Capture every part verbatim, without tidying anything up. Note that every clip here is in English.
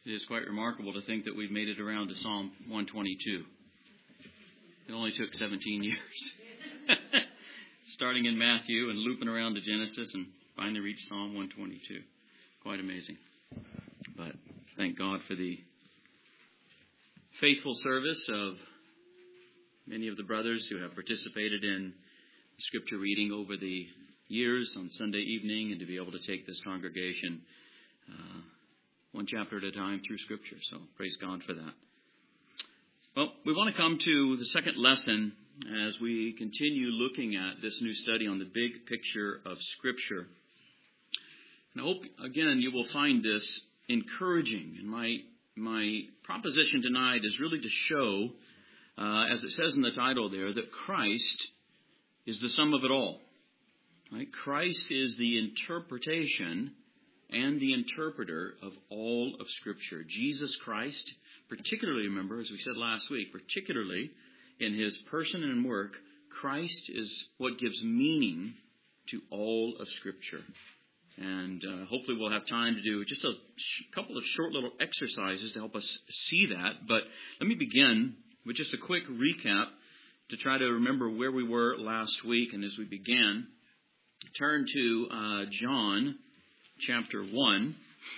It is quite remarkable to think that we've made it around to Psalm one twenty-two. It only took seventeen years. Starting in Matthew and looping around to Genesis and finally reached Psalm one twenty-two. Quite amazing. But thank God for the faithful service of many of the brothers who have participated in Scripture reading over the years on Sunday evening, and to be able to take this congregation uh, one chapter at a time through Scripture. So praise God for that. Well, we want to come to the second lesson as we continue looking at this new study on the big picture of Scripture. And I hope, again, you will find this encouraging. And my my proposition tonight is really to show, uh, as it says in the title there, that Christ is the sum of it all. Right? Christ is the interpretation and the interpreter of all of Scripture. Jesus Christ, particularly, remember, as we said last week, particularly in His person and work, Christ is what gives meaning to all of Scripture. And uh, hopefully we'll have time to do just a sh- couple of short little exercises to help us see that. But let me begin with just a quick recap to try to remember where we were last week. And as we began, turn to uh, John chapter one.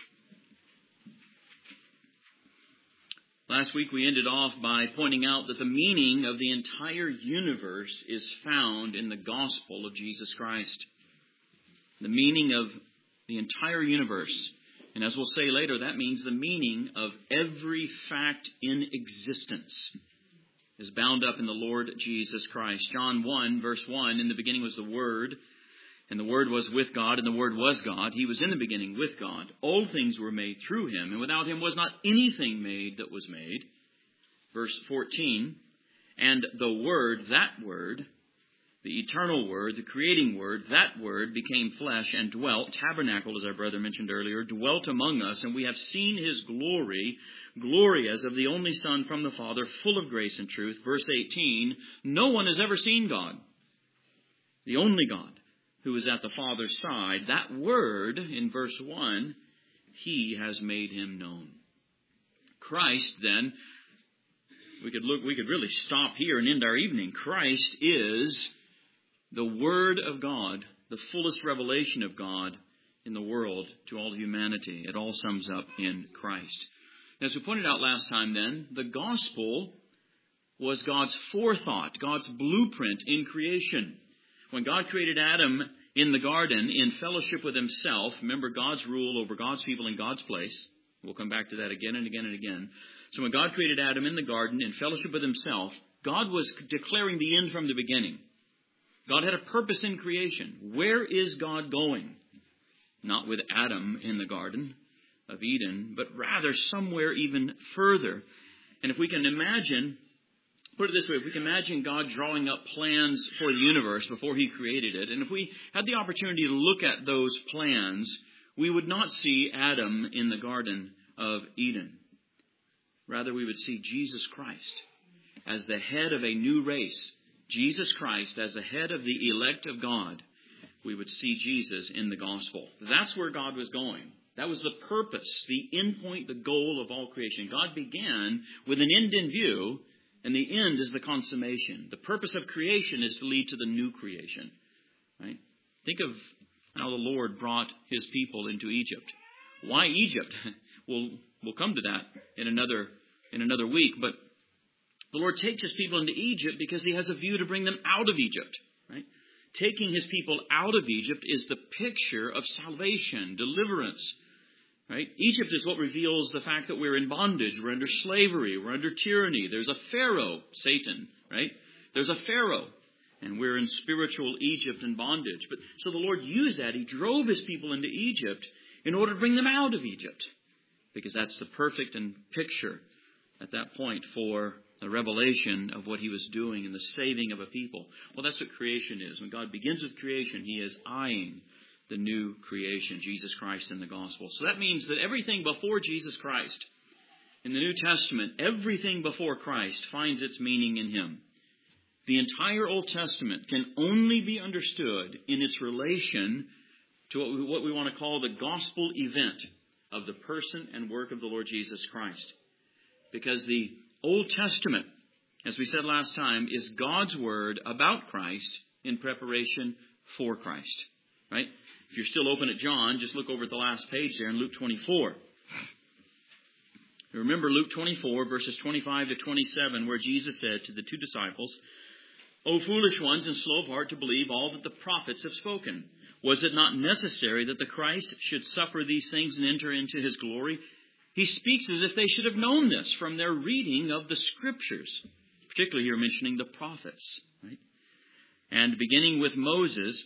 Last week we ended off by pointing out that the meaning of the entire universe is found in the gospel of Jesus Christ. The meaning of the entire universe. And as we'll say later, that means the meaning of every fact in existence is bound up in the Lord Jesus Christ. John one, verse one, in the beginning was the Word, and the Word was with God, and the Word was God. He was in the beginning with God. All things were made through Him, and without Him was not anything made that was made. Verse fourteen, and the Word, that Word, the eternal Word, the creating Word, that Word became flesh and dwelt, tabernacled, as our brother mentioned earlier, dwelt among us, and we have seen His glory, glory as of the only Son from the Father, full of grace and truth. Verse eighteen, no one has ever seen God, the only God, who is at the Father's side. That Word, in verse one, He has made Him known. Christ, then, we could look, we could really stop here and end our evening. Christ is the Word of God, the fullest revelation of God in the world to all humanity. It all sums up in Christ. As we pointed out last time then, the gospel was God's forethought, God's blueprint in creation. When God created Adam in the garden in fellowship with Himself, remember God's rule over God's people in God's place. We'll come back to that again and again and again. So when God created Adam in the garden in fellowship with Himself, God was declaring the end from the beginning. God had a purpose in creation. Where is God going? Not with Adam in the Garden of Eden, but rather somewhere even further. And if we can imagine, put it this way, if we can imagine God drawing up plans for the universe before He created it, and if we had the opportunity to look at those plans, we would not see Adam in the Garden of Eden. Rather, we would see Jesus Christ as the head of a new race. Jesus Christ as the head of the elect of God. We would see Jesus in the gospel. That's where God was going. That was the purpose, the end point, the goal of all creation. God began with an end in view, and the end is the consummation. The purpose of creation is to lead to the new creation. Right? Think of how the Lord brought His people into Egypt. Why Egypt? We'll, we'll come to that in another, in another week, but the Lord takes His people into Egypt because He has a view to bring them out of Egypt. Right? Taking His people out of Egypt is the picture of salvation, deliverance. Right? Egypt is what reveals the fact that we're in bondage. We're under slavery. We're under tyranny. There's a Pharaoh, Satan. Right? There's a Pharaoh. And we're in spiritual Egypt and bondage. But so the Lord used that. He drove His people into Egypt in order to bring them out of Egypt. Because that's the perfect and picture at that point for the revelation of what He was doing in the saving of a people. Well, that's what creation is. When God begins with creation, He is eyeing the new creation, Jesus Christ in the gospel. So that means that everything before Jesus Christ in the New Testament, everything before Christ finds its meaning in Him. The entire Old Testament can only be understood in its relation to what we, what we want to call the gospel event, of the person and work of the Lord Jesus Christ. Because the Old Testament, as we said last time, is God's word about Christ in preparation for Christ. Right? If you're still open at John, just look over at the last page there in Luke twenty-four. Remember Luke twenty-four, verses twenty-five to twenty-seven, where Jesus said to the two disciples, O foolish ones and slow of heart to believe all that the prophets have spoken. Was it not necessary that the Christ should suffer these things and enter into his glory? He speaks as if they should have known this from their reading of the Scriptures. Particularly here mentioning the prophets. Right? And beginning with Moses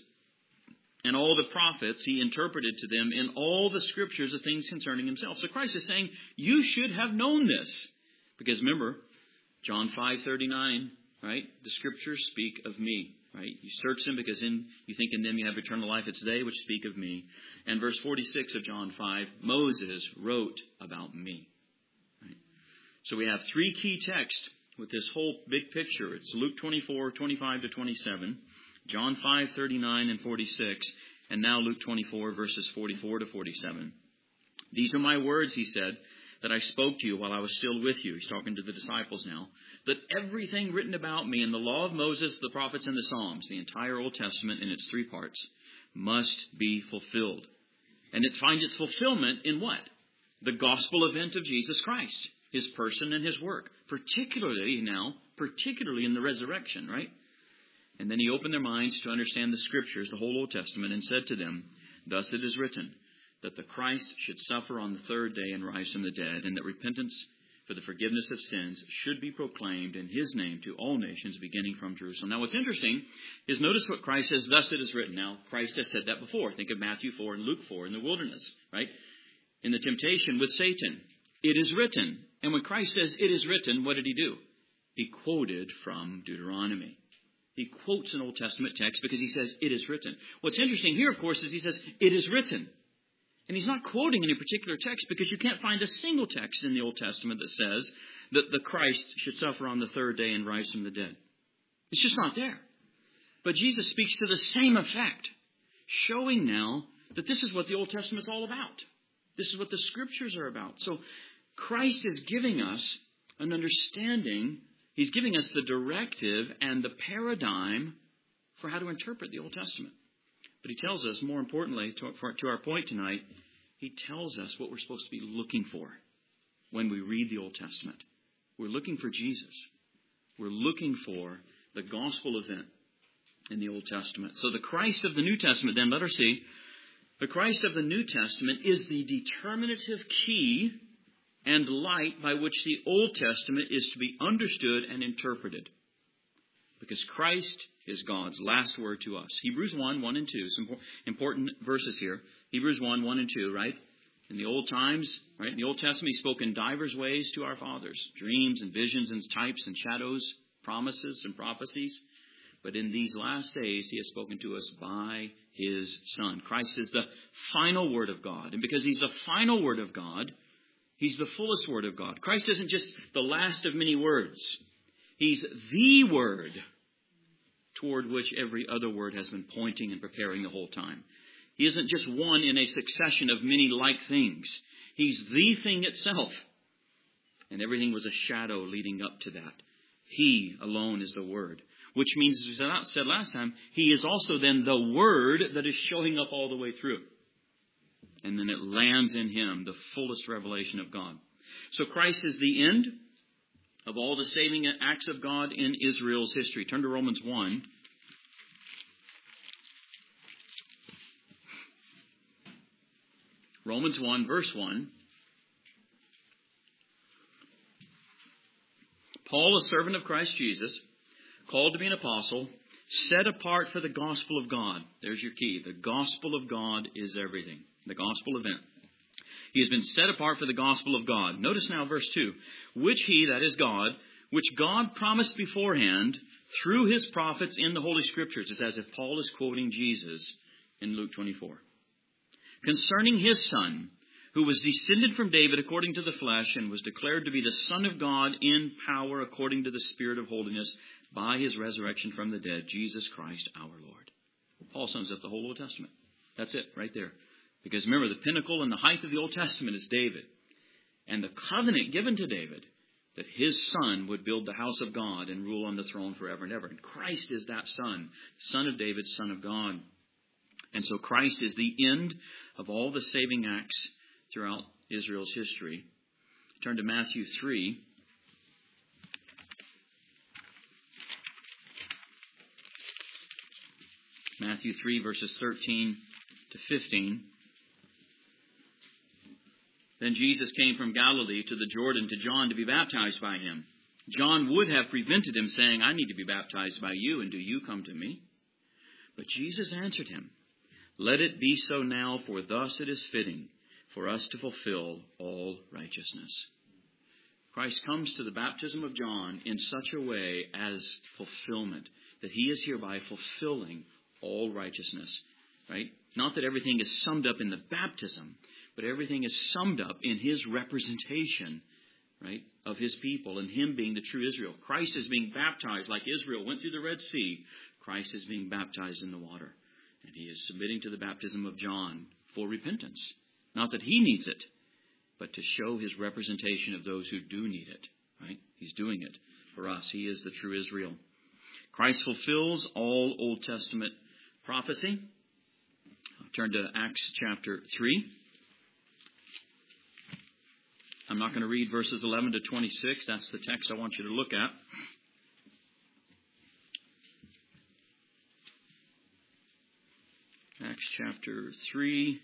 and all the prophets, he interpreted to them in all the Scriptures the things concerning himself. So Christ is saying, you should have known this. Because remember, John five thirty-nine, right? The Scriptures speak of me. Right? You search them because in you think in them you have eternal life. It's they which speak of me. And verse forty-six of John five, Moses wrote about me. Right? So we have three key texts with this whole big picture. It's Luke twenty-four, twenty-five to twenty-seven, John five, thirty-nine and forty-six, and now Luke twenty-four, verses forty-four to forty-seven. These are my words, he said, that I spoke to you while I was still with you. He's talking to the disciples now. That everything written about me in the law of Moses, the prophets, and the Psalms, the entire Old Testament in its three parts, must be fulfilled. And it finds its fulfillment in what? The gospel event of Jesus Christ, his person and his work. Particularly now, particularly in the resurrection, right? And then he opened their minds to understand the Scriptures, the whole Old Testament, and said to them, Thus it is written, that the Christ should suffer on the third day and rise from the dead, and that repentance for the forgiveness of sins should be proclaimed in his name to all nations, beginning from Jerusalem. Now what's interesting is notice what Christ says, thus it is written. Now, Christ has said that before. Think of Matthew four and Luke four in the wilderness, right? In the temptation with Satan. It is written. And when Christ says it is written, what did he do? He quoted from Deuteronomy. He quotes an Old Testament text because he says it is written. What's interesting here, of course, is he says it is written. And he's not quoting any particular text because you can't find a single text in the Old Testament that says that the Christ should suffer on the third day and rise from the dead. It's just not there. But Jesus speaks to the same effect, showing now that this is what the Old Testament's all about. This is what the Scriptures are about. So Christ is giving us an understanding. He's giving us the directive and the paradigm for how to interpret the Old Testament. But he tells us, more importantly, to, for, to our point tonight, he tells us what we're supposed to be looking for when we read the Old Testament. We're looking for Jesus. We're looking for the gospel event in the Old Testament. So the Christ of the New Testament, then, let us see. The Christ of the New Testament is the determinative key and light by which the Old Testament is to be understood and interpreted. Because Christ is God's last word to us. Hebrews one, one and two. Some important verses here. Hebrews one, one and two, right? In the old times, right? In the Old Testament, he spoke in divers ways to our fathers. Dreams and visions and types and shadows, promises and prophecies. But in these last days, he has spoken to us by his Son. Christ is the final word of God. And because he's the final word of God, he's the fullest word of God. Christ isn't just the last of many words. He's the word toward which every other word has been pointing and preparing the whole time. He isn't just one in a succession of many like things. He's the thing itself. And everything was a shadow leading up to that. He alone is the Word. Which means, as we said last time, he is also then the Word that is showing up all the way through. And then it lands in him, the fullest revelation of God. So Christ is the end of all the saving acts of God in Israel's history. Turn to Romans one. Romans one, verse one. Paul, a servant of Christ Jesus, called to be an apostle, set apart for the gospel of God. There's your key. The gospel of God is everything. The gospel event. He has been set apart for the gospel of God. Notice now verse two. Which he, that is God, which God promised beforehand through his prophets in the Holy Scriptures. It's as if Paul is quoting Jesus in Luke twenty-four. Concerning his Son, who was descended from David according to the flesh and was declared to be the Son of God in power according to the Spirit of holiness by his resurrection from the dead, Jesus Christ our Lord. Paul sums up the whole Old Testament. That's it right there. Because remember, the pinnacle and the height of the Old Testament is David. And the covenant given to David that his son would build the house of God and rule on the throne forever and ever. And Christ is that son, son of David, son of God. And so Christ is the end of all the saving acts throughout Israel's history. Turn to Matthew three. Matthew three, verses thirteen to fifteen. Then Jesus came from Galilee to the Jordan to John to be baptized by him. John would have prevented him, saying, I need to be baptized by you, and do you come to me? But Jesus answered him, Let it be so now, for thus it is fitting for us to fulfill all righteousness. Christ comes to the baptism of John in such a way as fulfillment, that he is hereby fulfilling all righteousness. Right? Not that everything is summed up in the baptism, but everything is summed up in his representation, right, of his people and him being the true Israel. Christ is being baptized like Israel went through the Red Sea. Christ is being baptized in the water. And he is submitting to the baptism of John for repentance. Not that he needs it, but to show his representation of those who do need it. Right? He's doing it for us. He is the true Israel. Christ fulfills all Old Testament prophecy. Turn to Acts chapter three. I'm not going to read verses eleven to twenty-six. That's the text I want you to look at. Acts chapter three.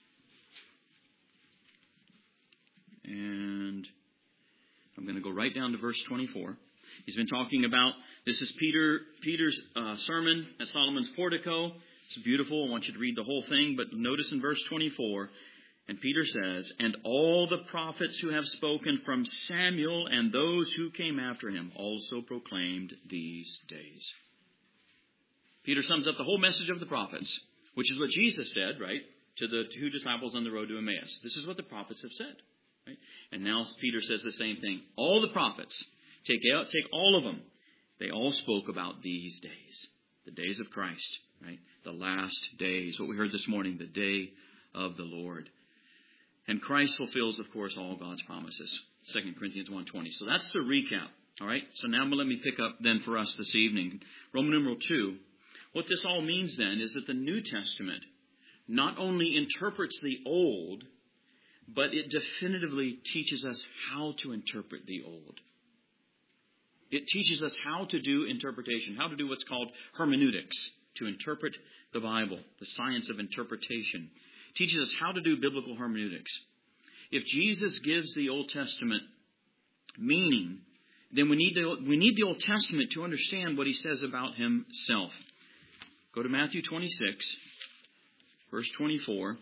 And I'm going to go right down to verse twenty-four. He's been talking about, this is Peter Peter's uh, sermon at Solomon's portico. It's beautiful. I want you to read the whole thing. But notice in verse twenty-four, and Peter says, And all the prophets who have spoken from Samuel and those who came after him also proclaimed these days. Peter sums up the whole message of the prophets, which is what Jesus said, right, to the two disciples on the road to Emmaus. This is what the prophets have said. Right? And now Peter says the same thing. All the prophets, take out, take all of them. They all spoke about these days, the days of Christ, right? The last days, what we heard this morning, the day of the Lord. And Christ fulfills, of course, all God's promises. Second Corinthians one twenty. So that's the recap. All right. So now let me pick up then for us this evening. Roman numeral two. What this all means then is that the New Testament not only interprets the Old, but it definitively teaches us how to interpret the Old. It teaches us how to do interpretation, how to do what's called hermeneutics, to interpret the Bible, the science of interpretation. It teaches us how to do biblical hermeneutics. If Jesus gives the Old Testament meaning, then we need the, we need the Old Testament to understand what he says about himself. Go to Matthew twenty-six, verse twenty-four.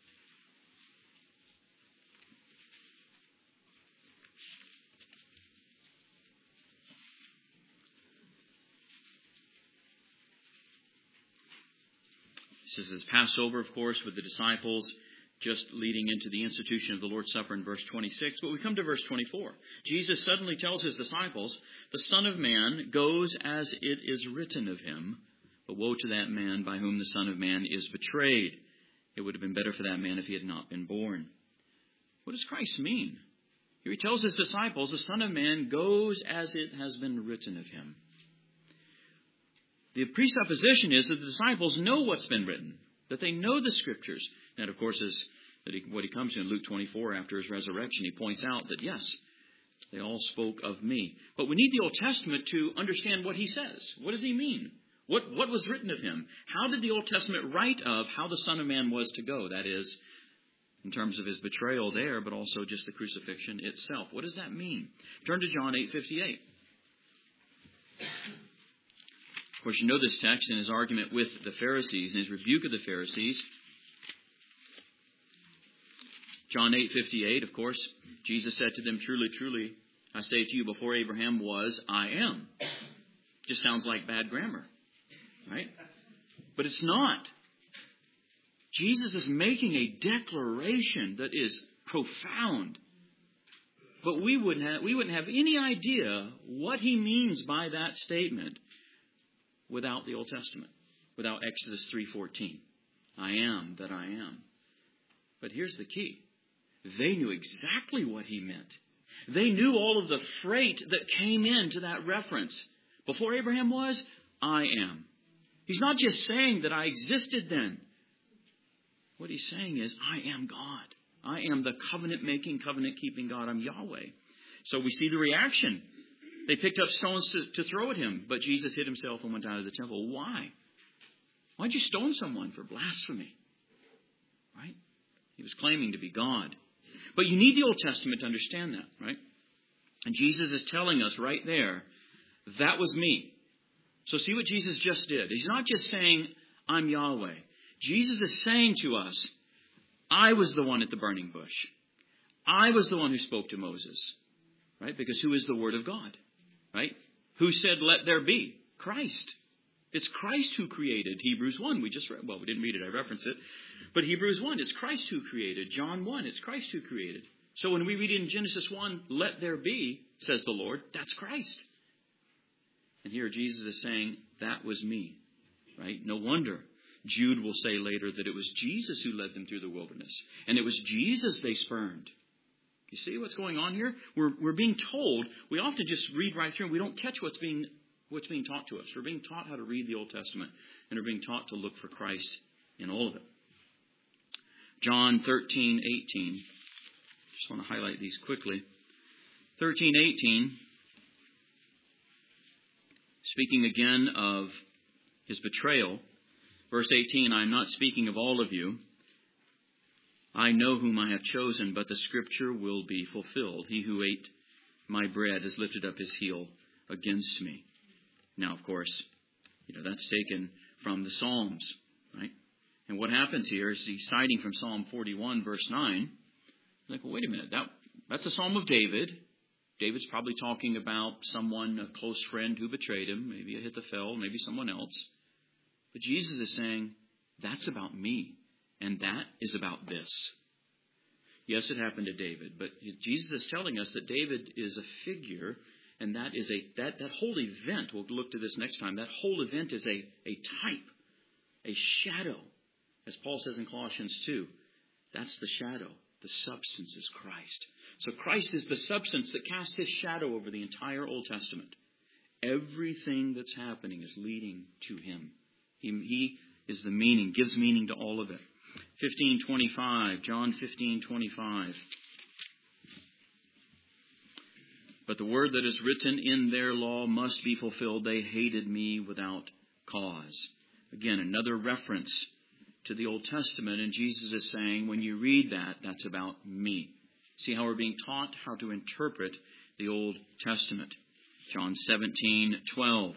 This is his Passover, of course, with the disciples, just leading into the institution of the Lord's Supper in verse twenty-six. But we come to verse twenty-four. Jesus suddenly tells his disciples, the Son of Man goes as it is written of him, but woe to that man by whom the Son of Man is betrayed. It would have been better for that man if he had not been born. What does Christ mean? Here he tells his disciples, the Son of Man goes as it has been written of him. The presupposition is that the disciples know what's been written, that they know the Scriptures. That, of course, is that he, what he comes to in Luke twenty-four after his resurrection. He points out that, yes, they all spoke of me. But we need the Old Testament to understand what he says. What does he mean? What, what was written of him? How did the Old Testament write of how the Son of Man was to go? That is, in terms of his betrayal there, but also just the crucifixion itself. What does that mean? Turn to John eight fifty-eight. Of course, you know this text in his argument with the Pharisees, in his rebuke of the Pharisees. John eight fifty-eight, of course, Jesus said to them, Truly, truly, I say to you, before Abraham was, I am. Just sounds like bad grammar, right? But it's not. Jesus is making a declaration that is profound. But we wouldn't have, we wouldn't have any idea what he means by that statement without the Old Testament, without Exodus three fourteen. I am that I am. But here's the key. They knew exactly what he meant. They knew all of the freight that came into that reference. Before Abraham was, I am. He's not just saying that I existed then. What he's saying is, I am God. I am the covenant-making, covenant-keeping God. I'm Yahweh. So we see the reaction. They picked up stones to, to throw at him, but Jesus hid himself and went out of the temple. Why? Why'd you stone someone for blasphemy? Right? He was claiming to be God. But you need the Old Testament to understand that, right? And Jesus is telling us right there, that was me. So see what Jesus just did. He's not just saying, I'm Yahweh. Jesus is saying to us, I was the one at the burning bush. I was the one who spoke to Moses. Right? Because who is the Word of God? Right? Who said, let there be? Christ. It's Christ who created. Hebrews one, we just read. Well, we didn't read it, I referenced it. But Hebrews one, it's Christ who created. John one, it's Christ who created. So when we read in Genesis one, let there be, says the Lord, that's Christ. And here Jesus is saying, that was me. Right? No wonder Jude will say later that it was Jesus who led them through the wilderness. And it was Jesus they spurned. You see what's going on here? We're we're being told, we often just read right through and we don't catch what's being what's being taught to us. We're being taught how to read the Old Testament, and we're being taught to look for Christ in all of it. John thirteen eighteen. Just want to highlight these quickly. thirteen eighteen. Speaking again of his betrayal. Verse eighteen, I am not speaking of all of you. I know whom I have chosen, but the scripture will be fulfilled. He who ate my bread has lifted up his heel against me. Now, of course, you know, that's taken from the Psalms, right? And what happens here is he's citing from Psalm forty-one, verse nine. Like, well, wait a minute, that that's a Psalm of David. David's probably talking about someone, a close friend who betrayed him, maybe Ahithophel, maybe someone else. But Jesus is saying, that's about me. And that is about this. Yes, it happened to David, but Jesus is telling us that David is a figure, and that is a that, that whole event, we'll look to this next time, that whole event is a, a type, a shadow. As Paul says in Colossians two, that's the shadow. The substance is Christ. So Christ is the substance that casts his shadow over the entire Old Testament. Everything that's happening is leading to him. He, he is the meaning, gives meaning to all of it. fifteen twenty-five, John fifteen twenty-five. But the word that is written in their law must be fulfilled. They hated me without cause. Again, another reference to the Old Testament. And Jesus is saying, when you read that, that's about me. See how we're being taught how to interpret the Old Testament. John seventeen twelve.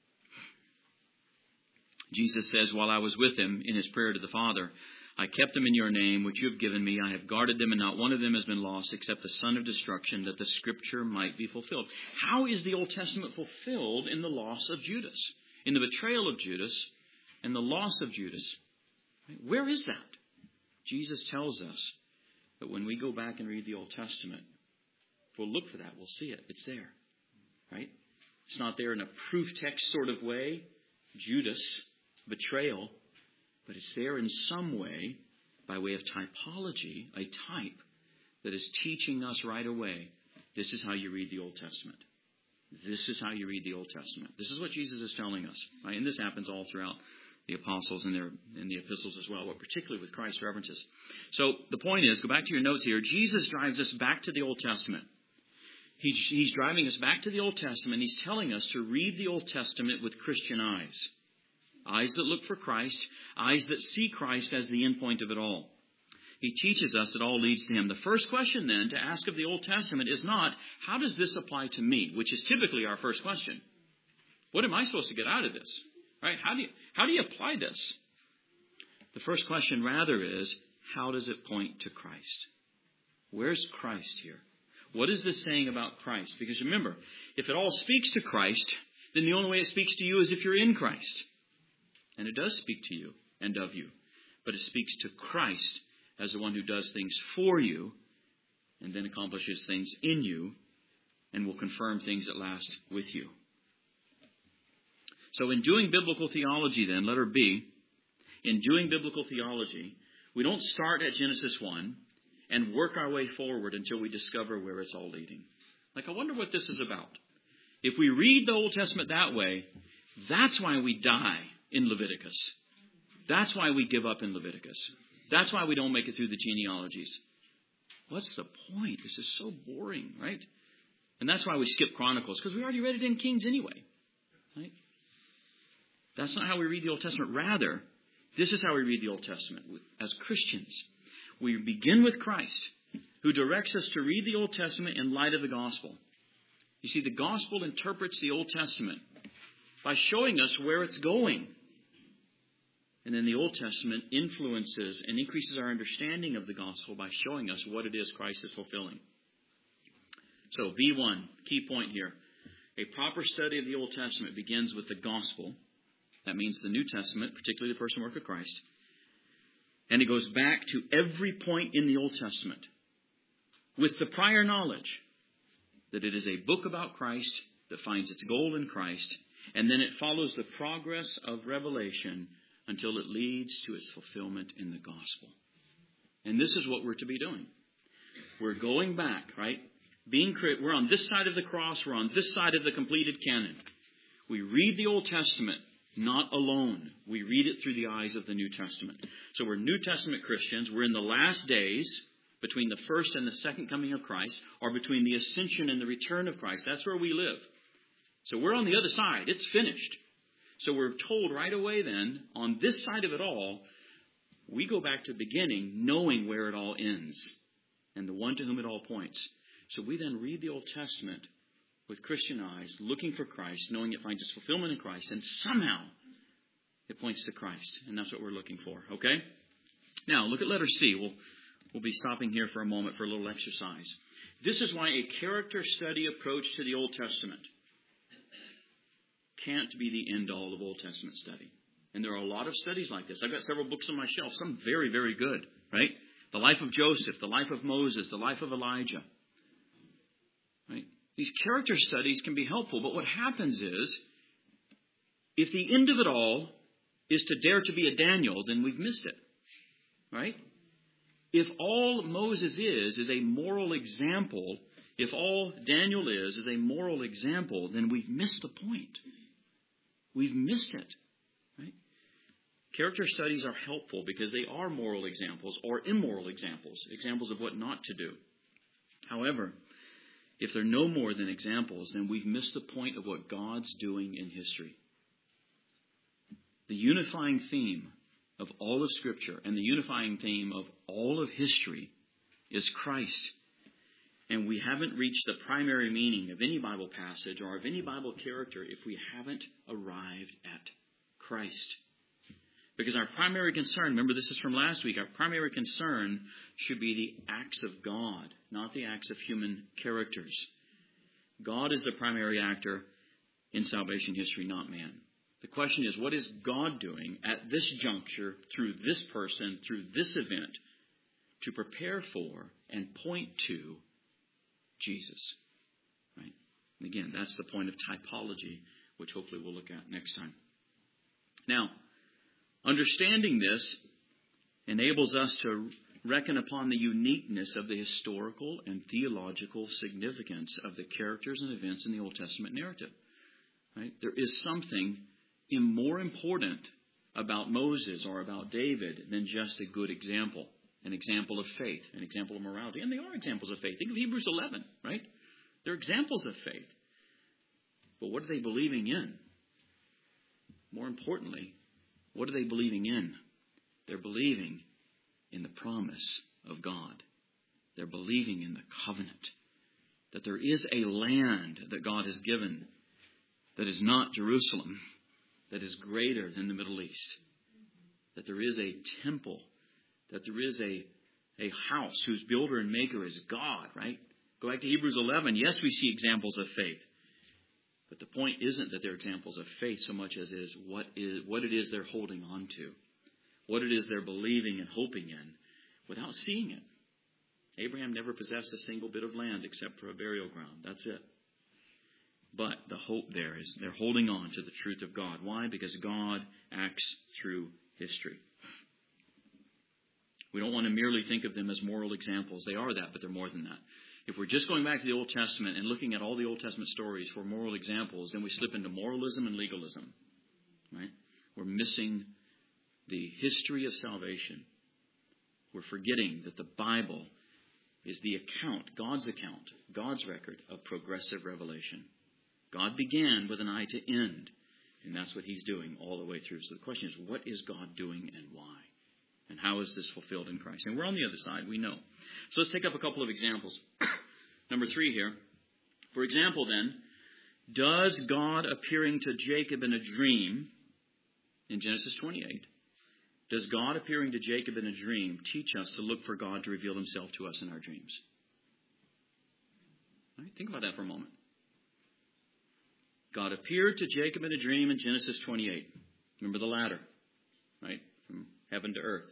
Jesus says, while I was with him in his prayer to the Father, I kept them in your name, which you have given me. I have guarded them, and not one of them has been lost except the son of destruction, that the scripture might be fulfilled. How is the Old Testament fulfilled in the loss of Judas, in the betrayal of Judas, and the loss of Judas? Where is that? Jesus tells us that when we go back and read the Old Testament, we'll look for that. We'll see it. It's there. Right? It's not there in a proof text sort of way. Judas, betrayal. But it's there in some way, by way of typology, a type that is teaching us right away, this is how you read the Old Testament. This is how you read the Old Testament. This is what Jesus is telling us. Right? And this happens all throughout the apostles and their in the epistles as well, but particularly with Christ's references. So the point is, go back to your notes here. Jesus drives us back to the Old Testament. He, he's driving us back to the Old Testament. He's telling us to read the Old Testament with Christian eyes. Eyes that look for Christ. Eyes that see Christ as the end point of it all. He teaches us it all leads to him. The first question then to ask of the Old Testament is not, how does this apply to me? Which is typically our first question. What am I supposed to get out of this? Right? How do you, how do you apply this? The first question rather is, how does it point to Christ? Where's Christ here? What is this saying about Christ? Because remember, if it all speaks to Christ, then the only way it speaks to you is if you're in Christ. And it does speak to you and of you. But it speaks to Christ as the one who does things for you and then accomplishes things in you and will confirm things at last with you. So in doing biblical theology then, letter B, in doing biblical theology, We don't start at Genesis one and work our way forward until we discover where it's all leading. Like, I wonder what this is about. If we read the Old Testament that way, that's why we die in Leviticus. That's why we give up in Leviticus. That's why we don't make it through the genealogies. What's the point? This is so boring, right? And that's why we skip Chronicles, because we already read it in Kings anyway. Right? That's not how we read the Old Testament. Rather, this is how we read the Old Testament as Christians. We begin with Christ, who directs us to read the Old Testament in light of the gospel. You see, the gospel interprets the Old Testament by showing us where it's going. And then the Old Testament influences and increases our understanding of the gospel by showing us what it is Christ is fulfilling. So, B one, key point here. A proper study of the Old Testament begins with the gospel. That means the New Testament, particularly the person and work of Christ. And it goes back to every point in the Old Testament with the prior knowledge that it is a book about Christ that finds its goal in Christ. And then it follows the progress of Revelation until it leads to its fulfillment in the gospel. And this is what we're to be doing. We're going back, right? Being we're on this side of the cross. We're on this side of the completed canon. We read the Old Testament not alone. We read it through the eyes of the New Testament. So we're New Testament Christians. We're in the last days between the first and the second coming of Christ, or between the ascension and the return of Christ. That's where we live. So we're on the other side. It's finished. So we're told right away then, on this side of it all, we go back to the beginning knowing where it all ends and the one to whom it all points. So we then read the Old Testament with Christian eyes, looking for Christ, knowing it finds its fulfillment in Christ, and somehow it points to Christ. And that's what we're looking for, okay? Now, look at letter C. We'll, we'll be stopping here for a moment for a little exercise. This is why a character study approach to the Old Testament can't be the end-all of Old Testament study. And there are a lot of studies like this. I've got several books on my shelf, some very, very good, right? The life of Joseph, the life of Moses, the life of Elijah. Right? These character studies can be helpful, but what happens is, if the end of it all is to dare to be a Daniel, then we've missed it. Right? If all Moses is, is a moral example, if all Daniel is, is a moral example, then we've missed the point. We've missed it. Right? Character studies are helpful because they are moral examples or immoral examples, examples of what not to do. However, if they're no more than examples, then we've missed the point of what God's doing in history. The unifying theme of all of Scripture and the unifying theme of all of history is Christ. And we haven't reached the primary meaning of any Bible passage or of any Bible character if we haven't arrived at Christ. Because our primary concern, remember this is from last week, our primary concern should be the acts of God, not the acts of human characters. God is the primary actor in salvation history, not man. The question is, what is God doing at this juncture, through this person, through this event, to prepare for and point to Jesus? Right? And again, that's the point of typology, which hopefully we'll look at next time. Now, understanding this enables us to reckon upon the uniqueness of the historical and theological significance of the characters and events in the Old Testament narrative. Right? There is something more important about Moses or about David than just a good example, an example of faith, an example of morality. And they are examples of faith. Think of Hebrews eleven, right? They're examples of faith. But what are they believing in? More importantly, what are they believing in? They're believing in the promise of God. They're believing in the covenant. That there is a land that God has given that is not Jerusalem, that is greater than the Middle East. That there is a temple, that there is a, a house whose builder and maker is God, right? Go back to Hebrews eleven. Yes, we see examples of faith. But the point isn't that they're examples of faith so much as it is what is what it is they're holding on to. What it is they're believing and hoping in without seeing it. Abraham never possessed a single bit of land except for a burial ground. That's it. But the hope there is they're holding on to the truth of God. Why? Because God acts through history. We don't want to merely think of them as moral examples. They are that, but they're more than that. If we're just going back to the Old Testament and looking at all the Old Testament stories for moral examples, then we slip into moralism and legalism. Right? We're missing the history of salvation. We're forgetting that the Bible is the account, God's account, God's record of progressive revelation. God began with an eye to end, and that's what He's doing all the way through. So the question is, what is God doing and why? And how is this fulfilled in Christ? And we're on the other side, we know. So let's take up a couple of examples. Number three here. For example, then, does God appearing to Jacob in a dream, in Genesis twenty-eight, does God appearing to Jacob in a dream teach us to look for God to reveal Himself to us in our dreams? Right? Think about that for a moment. God appeared to Jacob in a dream in Genesis twenty-eight. Remember the ladder, right? From heaven to earth.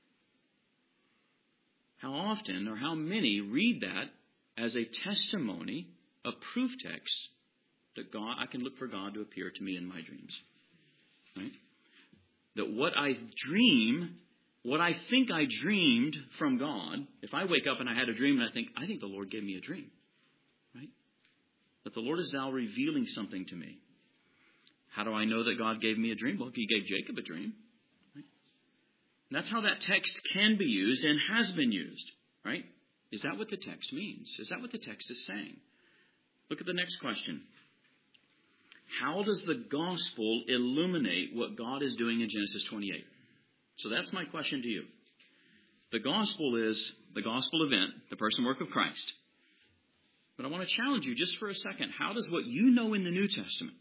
How often or how many read that as a testimony, a proof text that God, I can look for God to appear to me in my dreams? Right? That what I dream, what I think I dreamed from God, if I wake up and I had a dream and I think, I think the Lord gave me a dream. Right? That the Lord is now revealing something to me. How do I know that God gave me a dream? Well, He gave Jacob a dream. Right? And that's how that text can be used and has been used. Right? Is that what the text means? Is that what the text is saying? Look at the next question. How does the gospel illuminate what God is doing in Genesis twenty-eight? So that's my question to you. The gospel is the gospel event, the person work of Christ. But I want to challenge you just for a second. How does what you know in the New Testament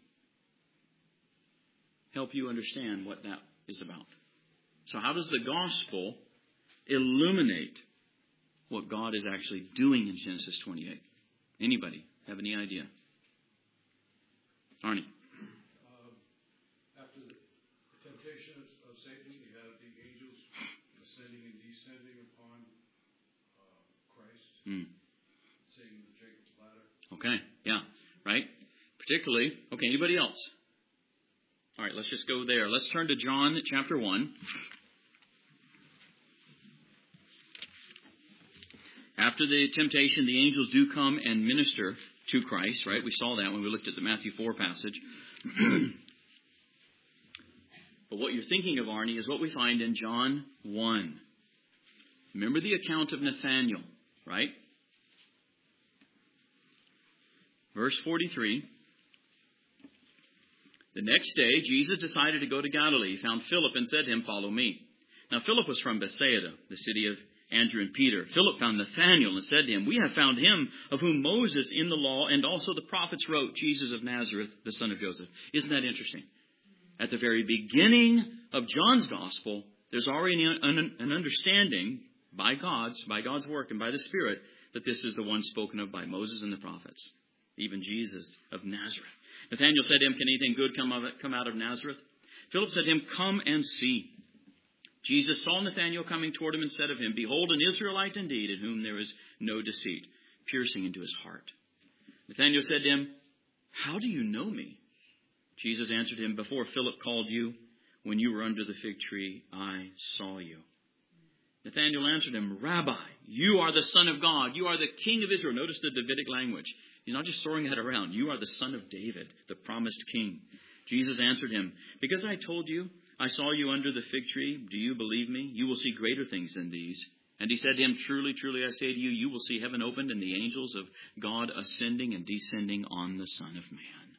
help you understand what that is about? So how does the gospel illuminate what God is actually doing in Genesis twenty-eight? Anybody have any idea? Arnie. Uh, after the temptation of, of Satan, you have the angels ascending and descending upon uh, Christ, Mm. sitting with Jacob's ladder. Okay, yeah, right? Particularly, okay, anybody else? All right, let's just go there. Let's turn to John chapter one. After the temptation, the angels do come and minister to Christ, right? We saw that when we looked at the Matthew four passage. But what you're thinking of, Arnie, is what we find in John one. Remember the account of Nathanael, right? Verse forty-three. The next day, Jesus decided to go to Galilee. He found Philip and said to him, "Follow me." Now, Philip was from Bethsaida, the city of Andrew and Peter. Philip found Nathanael and said to him, "We have found him of whom Moses in the law and also the prophets wrote, Jesus of Nazareth, the son of Joseph." Isn't that interesting? At the very beginning of John's gospel, there's already an understanding by God's, by God's work and by the Spirit that this is the one spoken of by Moses and the prophets, even Jesus of Nazareth. Nathanael said to him, "Can anything good come, of it, come out of Nazareth?" Philip said to him, "Come and see." Jesus saw Nathanael coming toward him and said of him, "Behold, an Israelite indeed, in whom there is no deceit," piercing into his heart. Nathanael said to him, "How do you know me?" Jesus answered him, "Before Philip called you, when you were under the fig tree, I saw you." Nathanael answered him, "Rabbi, you are the Son of God. You are the King of Israel." Notice the Davidic language. He's not just throwing that around. You are the Son of David, the promised King. Jesus answered him, "Because I told you, I saw you under the fig tree. Do you believe me? You will see greater things than these." And he said to him, "Truly, truly, I say to you, you will see heaven opened and the angels of God ascending and descending on the Son of Man."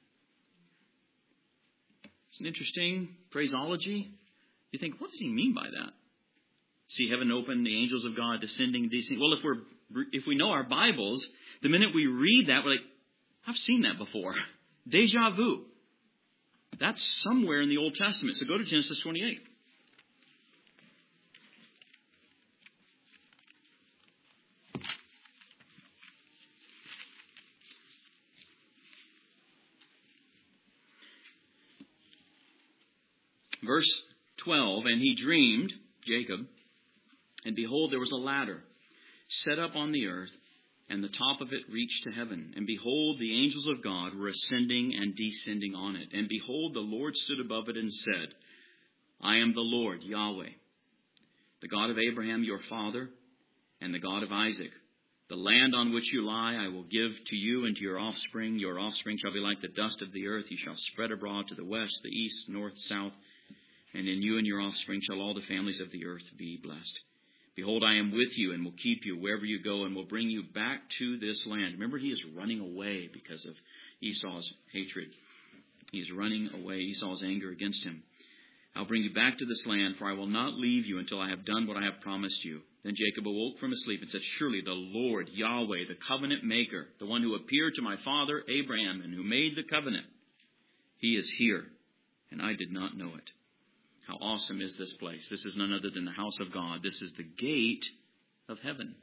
It's an interesting phraseology. You think, what does he mean by that? See heaven open, the angels of God descending and descending. Well, if we're if we know our Bibles, the minute we read that, we're like, I've seen that before. Deja vu. That's somewhere in the Old Testament. So go to Genesis twenty-eight. Verse twelve, "And he dreamed," Jacob, "and behold, there was a ladder set up on the earth, and the top of it reached to heaven. And behold, the angels of God were ascending and descending on it. And behold, the Lord stood above it and said, I am the Lord, Yahweh, the God of Abraham your father, and the God of Isaac. The land on which you lie I will give to you and to your offspring. Your offspring shall be like the dust of the earth. You shall spread abroad to the west, the east, north, south. And in you and your offspring shall all the families of the earth be blessed. Behold, I am with you and will keep you wherever you go and will bring you back to this land. Remember, he is running away because of Esau's hatred. He is running away, Esau's anger against him. I'll bring you back to this land, for I will not leave you until I have done what I have promised you. Then Jacob awoke from his sleep and said, surely the Lord, Yahweh, the covenant maker, the one who appeared to my father Abraham and who made the covenant, he is here, and I did not know it. How awesome is this place? This is none other than the house of God. This is the gate of heaven.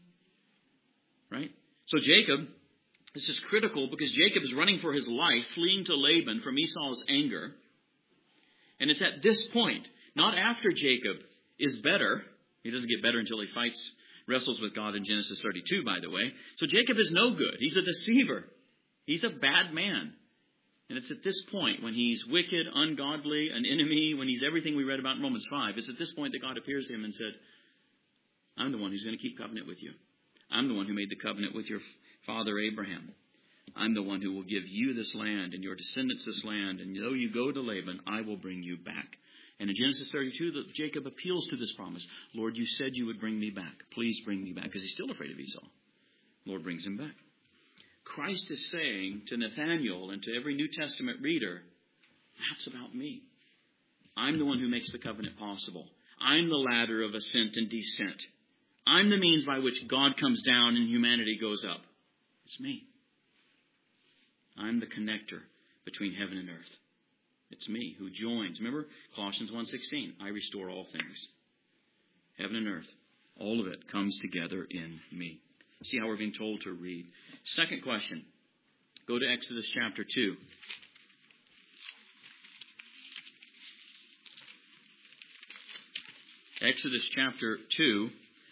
Right? So Jacob, this is critical because Jacob is running for his life, fleeing to Laban from Esau's anger. And it's at this point, not after Jacob is better. He doesn't get better until he fights, wrestles with God in Genesis thirty-two, by the way. So Jacob is no good. He's a deceiver. He's a bad man. And it's at this point when he's wicked, ungodly, an enemy, when he's everything we read about in Romans five, it's at this point that God appears to him and said, I'm the one who's going to keep covenant with you. I'm the one who made the covenant with your father Abraham. I'm the one who will give you this land and your descendants this land. And though you go to Laban, I will bring you back. And in Genesis thirty-two, Jacob appeals to this promise. Lord, you said you would bring me back. Please bring me back. Because he's still afraid of Esau. Lord brings him back. Christ is saying to Nathanael and to every New Testament reader, that's about me. I'm the one who makes the covenant possible. I'm the ladder of ascent and descent. I'm the means by which God comes down and humanity goes up. It's me. I'm the connector between heaven and earth. It's me who joins. Remember Colossians one sixteen. I restore all things. Heaven and earth. All of it comes together in me. See how we're being told to read. Second question. Go to Exodus chapter two. Exodus chapter two.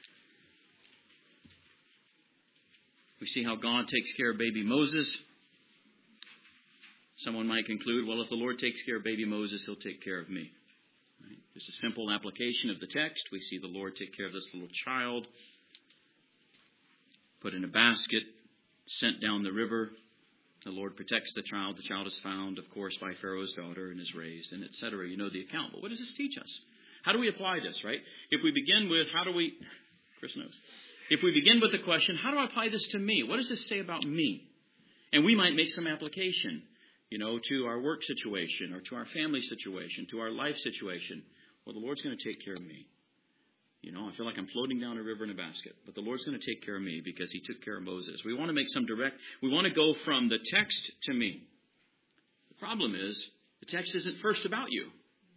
We see how God takes care of baby Moses. Someone might conclude, well, if the Lord takes care of baby Moses, he'll take care of me. Right? Just a simple application of the text. We see the Lord take care of this little child, put in a basket, sent down the river. The Lord protects the child. The child is found, of course, by Pharaoh's daughter and is raised, and et cetera. You know the account. But what does this teach us? How do we apply this, right? If we begin with, how do we... Chris knows. If we begin with the question, how do I apply this to me? What does this say about me? And we might make some application, you know, to our work situation or to our family situation, to our life situation. Well, the Lord's going to take care of me. You know, I feel like I'm floating down a river in a basket, but the Lord's going to take care of me because he took care of Moses. We want to make some direct, we want to go from the text to me. The problem is, the text isn't first about you.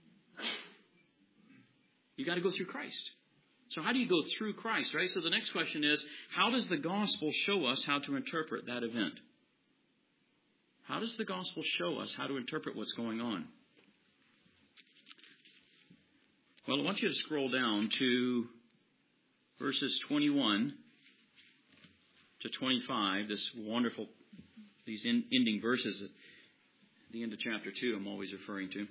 You got to go through Christ. So how do you go through Christ, right? So the next question is, how does the gospel show us how to interpret that event? How does the gospel show us how to interpret what's going on? Well, I want you to scroll down to verses twenty-one to twenty-five, this wonderful, these in, ending verses at the end of chapter two I'm always referring to.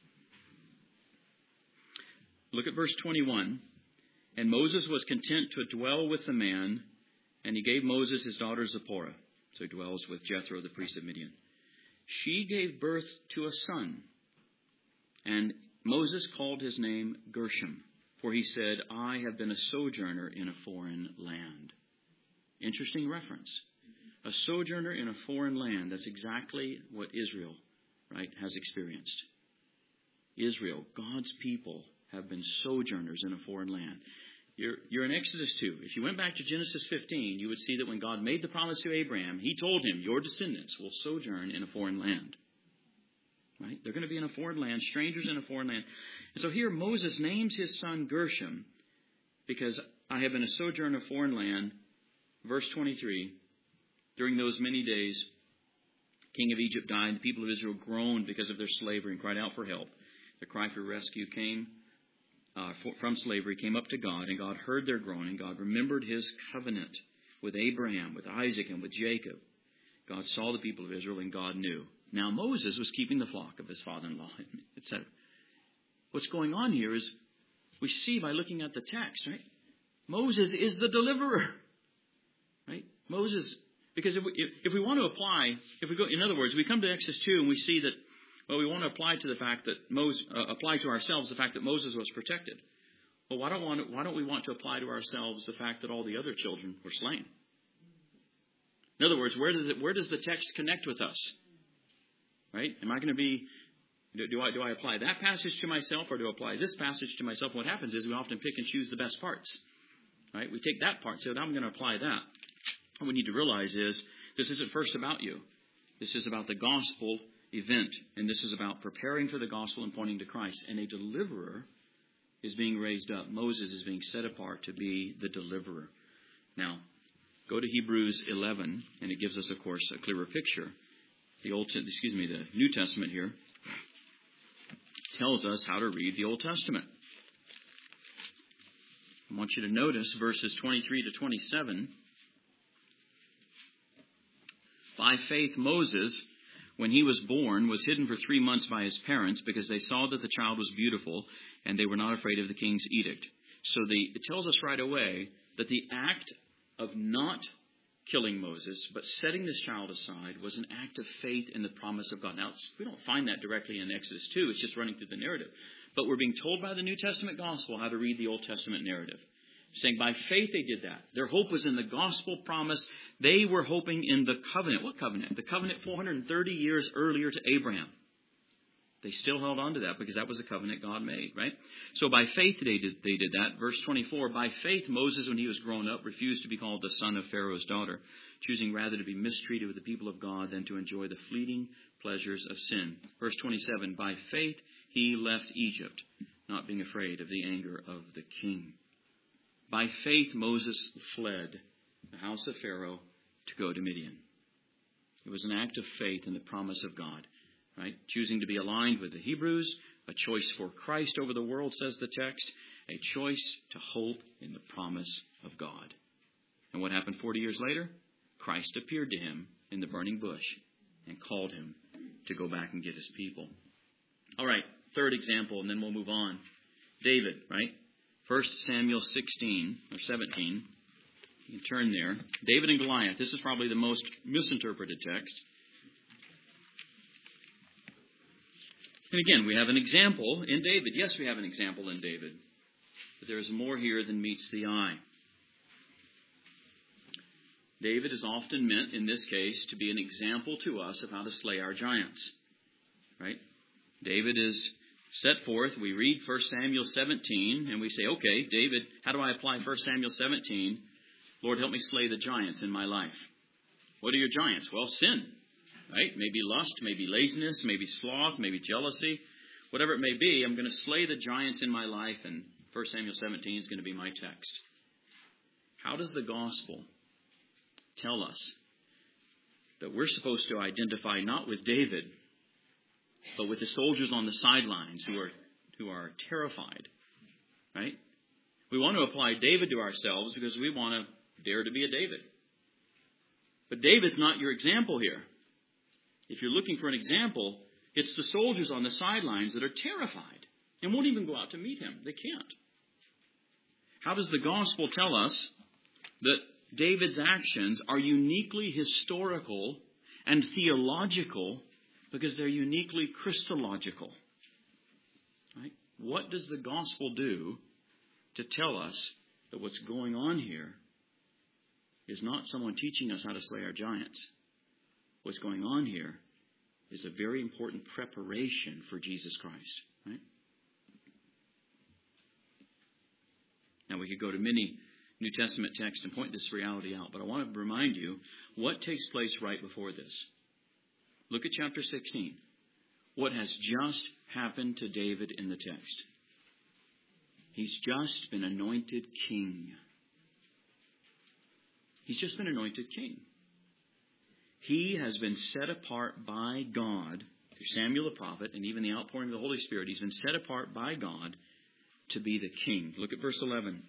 Look at verse twenty-one. And Moses was content to dwell with the man, and he gave Moses his daughter Zipporah. So he dwells with Jethro, the priest of Midian. She gave birth to a son, and Moses called his name Gershom, for he said, I have been a sojourner in a foreign land. Interesting reference. A sojourner in a foreign land. That's exactly what Israel, right, has experienced. Israel, God's people, have been sojourners in a foreign land. You're, you're in Exodus two. If you went back to Genesis fifteen, you would see that when God made the promise to Abraham, he told him, your descendants will sojourn in a foreign land. Right? They're going to be in a foreign land, strangers in a foreign land. And so here Moses names his son Gershom because I have been a sojourner in a foreign land. Verse twenty-three, during those many days, king of Egypt died. The people of Israel groaned because of their slavery and cried out for help. The cry for rescue came uh, for, from slavery, came up to God, and God heard their groaning. God remembered his covenant with Abraham, with Isaac, and with Jacob. God saw the people of Israel, and God knew. Now Moses was keeping the flock of his father-in-law, et cetera. What's going on here is We see by looking at the text, right? Moses is the deliverer, right? Moses, because if we, if, if we want to apply, if we go, in other words, we come to Exodus two and we see that, well, we want to apply to the fact that Moses, uh, apply to ourselves the fact that Moses was protected. Well, why don't, want, why don't we want to apply to ourselves the fact that all the other children were slain? In other words, where does it, where does the text connect with us? Right? Am I going to be, do, do I do I apply that passage to myself, or do I apply this passage to myself? What happens is we often pick and choose the best parts. Right? We take that part and say, well, I'm going to apply that. What we need to realize is this isn't first about you. This is about the gospel event, and this is about preparing for the gospel and pointing to Christ. And a deliverer is being raised up. Moses is being set apart to be the deliverer. Now, go to Hebrews eleven, and it gives us, of course, a clearer picture. The Old, excuse me, the New Testament here tells us how to read the Old Testament. I want you to notice verses twenty-three to twenty-seven. By faith, Moses, when he was born, was hidden for three months by his parents because they saw that the child was beautiful and they were not afraid of the king's edict. So the, it tells us right away that the act of not killing Moses, but setting this child aside, was an act of faith in the promise of God. Now, we don't find that directly in Exodus two. It's just running through the narrative. But we're being told by the New Testament gospel how to read the Old Testament narrative. Saying by faith they did that. Their hope was in the gospel promise. They were hoping in the covenant. What covenant? The covenant four hundred thirty years earlier to Abraham. They still held on to that because that was a covenant God made, right? So by faith they did, they did that. Verse twenty-four, by faith Moses, when he was grown up, refused to be called the son of Pharaoh's daughter, choosing rather to be mistreated with the people of God than to enjoy the fleeting pleasures of sin. Verse twenty-seven, by faith he left Egypt, not being afraid of the anger of the king. By faith Moses fled the house of Pharaoh to go to Midian. It was an act of faith in the promise of God. Right? Choosing to be aligned with the Hebrews, a choice for Christ over the world, says the text, a choice to hope in the promise of God. And what happened forty years later? Christ appeared to him in the burning bush and called him to go back and get his people. All right, third example, and then we'll move on. David, right? First Samuel sixteen or seventeen. You can turn there. David and Goliath. This is probably the most misinterpreted text. And again, we have an example in David. Yes, we have an example in David. But there is more here than meets the eye. David is often meant, in this case, to be an example to us of how to slay our giants. Right? David is set forth. We read First Samuel seventeen, and we say, okay, David, how do I apply First Samuel seventeen? Lord, help me slay the giants in my life. What are your giants? Well, sin. Right? Maybe lust, maybe laziness, maybe sloth, maybe jealousy. Whatever it may be, I'm going to slay the giants in my life, and First Samuel seventeen is going to be my text. How does the gospel tell us that we're supposed to identify not with David, but with the soldiers on the sidelines who are who are terrified? Right? We want to apply David to ourselves because we want to dare to be a David. But David's not your example here. If you're looking for an example, it's the soldiers on the sidelines that are terrified and won't even go out to meet him. They can't. How does the gospel tell us that David's actions are uniquely historical and theological because they're uniquely Christological? Right? What does the gospel do to tell us that what's going on here is not someone teaching us how to slay our giants? What's going on here is a very important preparation for Jesus Christ. Right? Now, we could go to many New Testament texts and point this reality out, but I want to remind you what takes place right before this. Look at chapter sixteen. What has just happened to David in the text? He's just been anointed king. He's just been anointed king. He has been set apart by God, through Samuel the prophet, and even the outpouring of the Holy Spirit. He's been set apart by God to be the king. Look at verse eleven.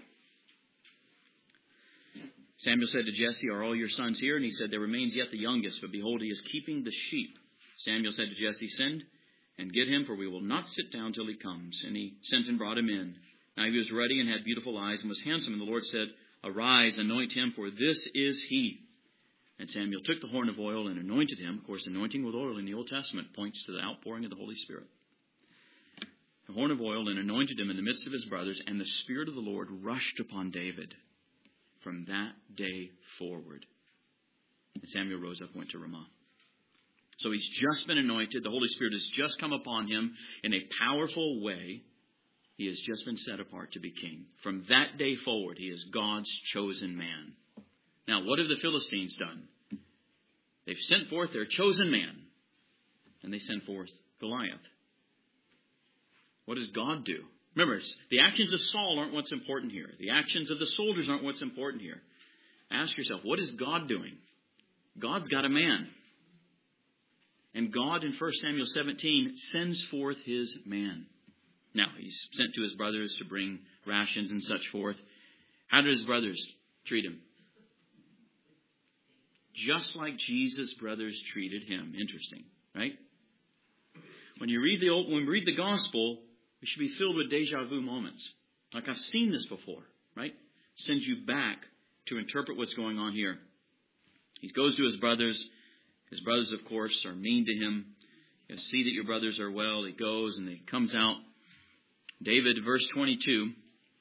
Samuel said to Jesse, are all your sons here? And he said, there remains yet the youngest, but behold, he is keeping the sheep. Samuel said to Jesse, send and get him, for we will not sit down till he comes. And he sent and brought him in. Now he was ruddy and had beautiful eyes and was handsome. And the Lord said, Arise, anoint him, for this is he. And Samuel took the horn of oil and anointed him. Of course, anointing with oil in the Old Testament points to the outpouring of the Holy Spirit. The horn of oil and anointed him in the midst of his brothers. And the Spirit of the Lord rushed upon David from that day forward. And Samuel rose up and went to Ramah. So he's just been anointed. The Holy Spirit has just come upon him in a powerful way. He has just been set apart to be king. From that day forward, he is God's chosen man. Now, what have the Philistines done? They've sent forth their chosen man. And they send forth Goliath. What does God do? Remember, the actions of Saul aren't what's important here. The actions of the soldiers aren't what's important here. Ask yourself, what is God doing? God's got a man. And God in First Samuel seventeen sends forth his man. Now, he's sent to his brothers to bring rations and such forth. How did his brothers treat him? Just like Jesus' brothers treated him. Interesting, right? When you read the old, when we read the gospel, we should be filled with deja vu moments. Like, I've seen this before, right? Sends you back to interpret what's going on here. He goes to his brothers. His brothers, of course, are mean to him. You see that your brothers are well. He goes and he comes out. David, verse twenty-two.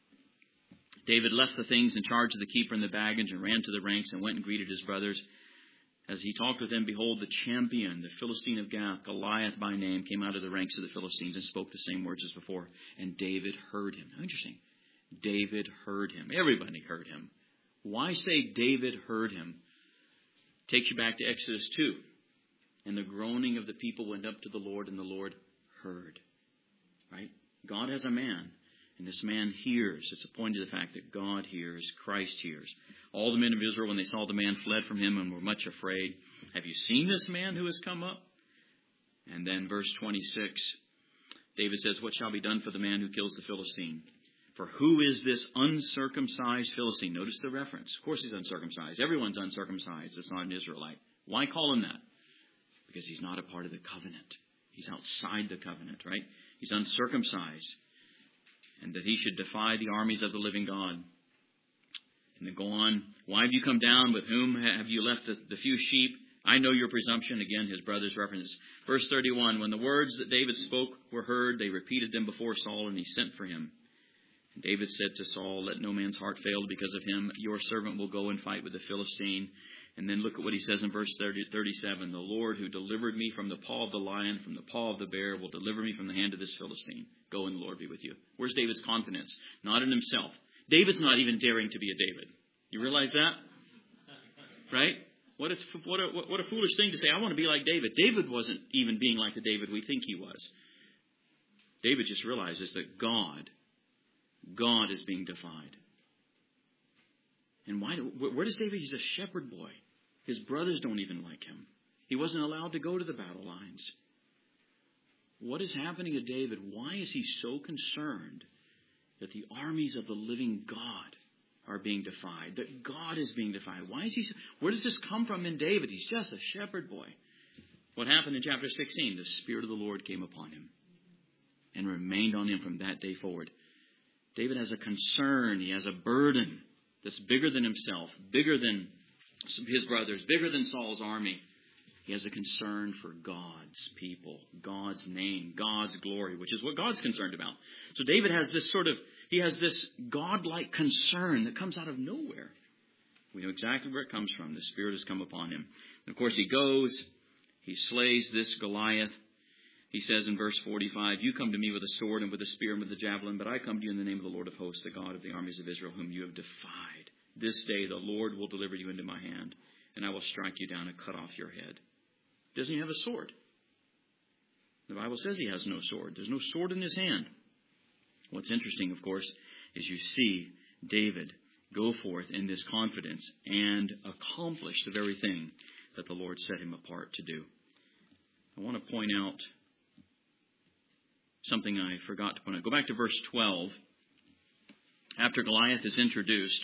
David left the things in charge of the keeper and the baggage and ran to the ranks and went and greeted his brothers. As he talked with them, behold, the champion, the Philistine of Gath, Goliath by name, came out of the ranks of the Philistines and spoke the same words as before. And David heard him. Now, interesting. David heard him. Everybody heard him. Why say David heard him? Takes you back to Exodus two. And the groaning of the people went up to the Lord, and the Lord heard. Right? God has a man, and this man hears. It's a point to the fact that God hears, Christ hears. All the men of Israel, when they saw the man, fled from him and were much afraid. Have you seen this man who has come up? And then verse twenty-six, David says, What shall be done for the man who kills the Philistine? For who is this uncircumcised Philistine? Notice the reference. Of course he's uncircumcised. Everyone's uncircumcised. It's not an Israelite. Why call him that? Because he's not a part of the covenant. He's outside the covenant, right? He's uncircumcised. And that he should defy the armies of the living God. And then go on. Why have you come down? With whom have you left the, the few sheep? I know your presumption. Again, his brothers reference. Verse thirty-one. When the words that David spoke were heard, they repeated them before Saul, and he sent for him. And David said to Saul, Let no man's heart fail because of him. Your servant will go and fight with the Philistine. And then look at what he says in verse thirty, thirty-seven. The Lord who delivered me from the paw of the lion, from the paw of the bear, will deliver me from the hand of this Philistine. Go and the Lord be with you. Where's David's confidence? Not in himself. David's not even daring to be a David. You realize that? Right? What a, what a, what a foolish thing to say, I want to be like David. David wasn't even being like the David we think he was. David just realizes that God, God is being defied. And why? Where does David? He's a shepherd boy. His brothers don't even like him. He wasn't allowed to go to the battle lines. What is happening to David? Why is he so concerned that the armies of the living God are being defied? That God is being defied? Why is he? Where does this come from in David? He's just a shepherd boy. What happened in chapter sixteen? The Spirit of the Lord came upon him and remained on him from that day forward. David has a concern. He has a burden that's bigger than himself, bigger than his brothers, bigger than Saul's army. He has a concern for God's people, God's name, God's glory, which is what God's concerned about. So David has this sort of, he has this God-like concern that comes out of nowhere. We know exactly where it comes from. The Spirit has come upon him. And of course, he goes, he slays this Goliath. He says in verse forty-five, You come to me with a sword and with a spear and with a javelin, but I come to you in the name of the Lord of hosts, the God of the armies of Israel, whom you have defied. This day the Lord will deliver you into my hand, and I will strike you down and cut off your head. Doesn't he have a sword? The Bible says he has no sword. There's no sword in his hand. What's interesting, of course, is you see David go forth in this confidence and accomplish the very thing that the Lord set him apart to do. I want to point out something I forgot to point out. Go back to verse twelve. After Goliath is introduced,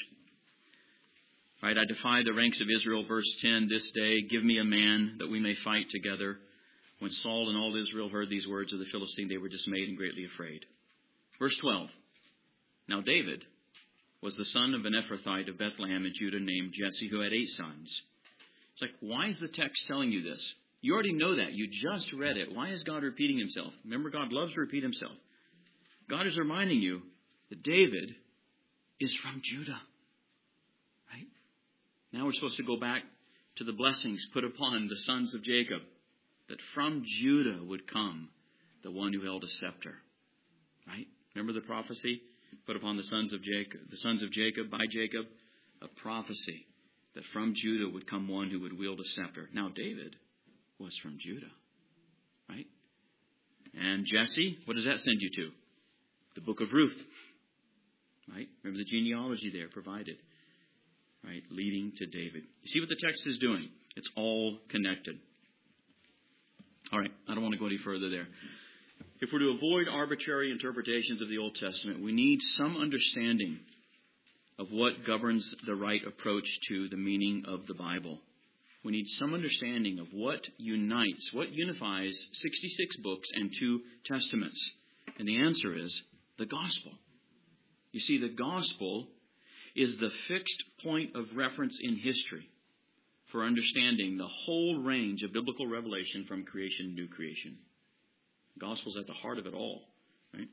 right, I defy the ranks of Israel, verse ten, This day give me a man that we may fight together. When Saul and all Israel heard these words of the Philistine, they were dismayed and greatly afraid. Verse twelve. Now David was the son of an Ephrathite of Bethlehem in Judah named Jesse, who had eight sons. It's like, why is the text telling you this? You already know that. You just read it. Why is God repeating himself? Remember, God loves to repeat himself. God is reminding you that David is from Judah. Right? Now we're supposed to go back to the blessings put upon the sons of Jacob, that from Judah would come the one who held a scepter. Right? Remember the prophecy put upon the sons of Jacob, the sons of Jacob by Jacob? A prophecy that from Judah would come one who would wield a scepter. Now David was from Judah. Right? And Jesse, what does that send you to? The book of Ruth. Right? Remember the genealogy there provided. Right? Leading to David. You see what the text is doing? It's all connected. All right. I don't want to go any further there. If we're to avoid arbitrary interpretations of the Old Testament, we need some understanding of what governs the right approach to the meaning of the Bible. We need some understanding of what unites, what unifies sixty-six books and two testaments. And the answer is the gospel. You see, the gospel is the fixed point of reference in history for understanding the whole range of biblical revelation from creation to new creation. The gospel's at the heart of it all. Right?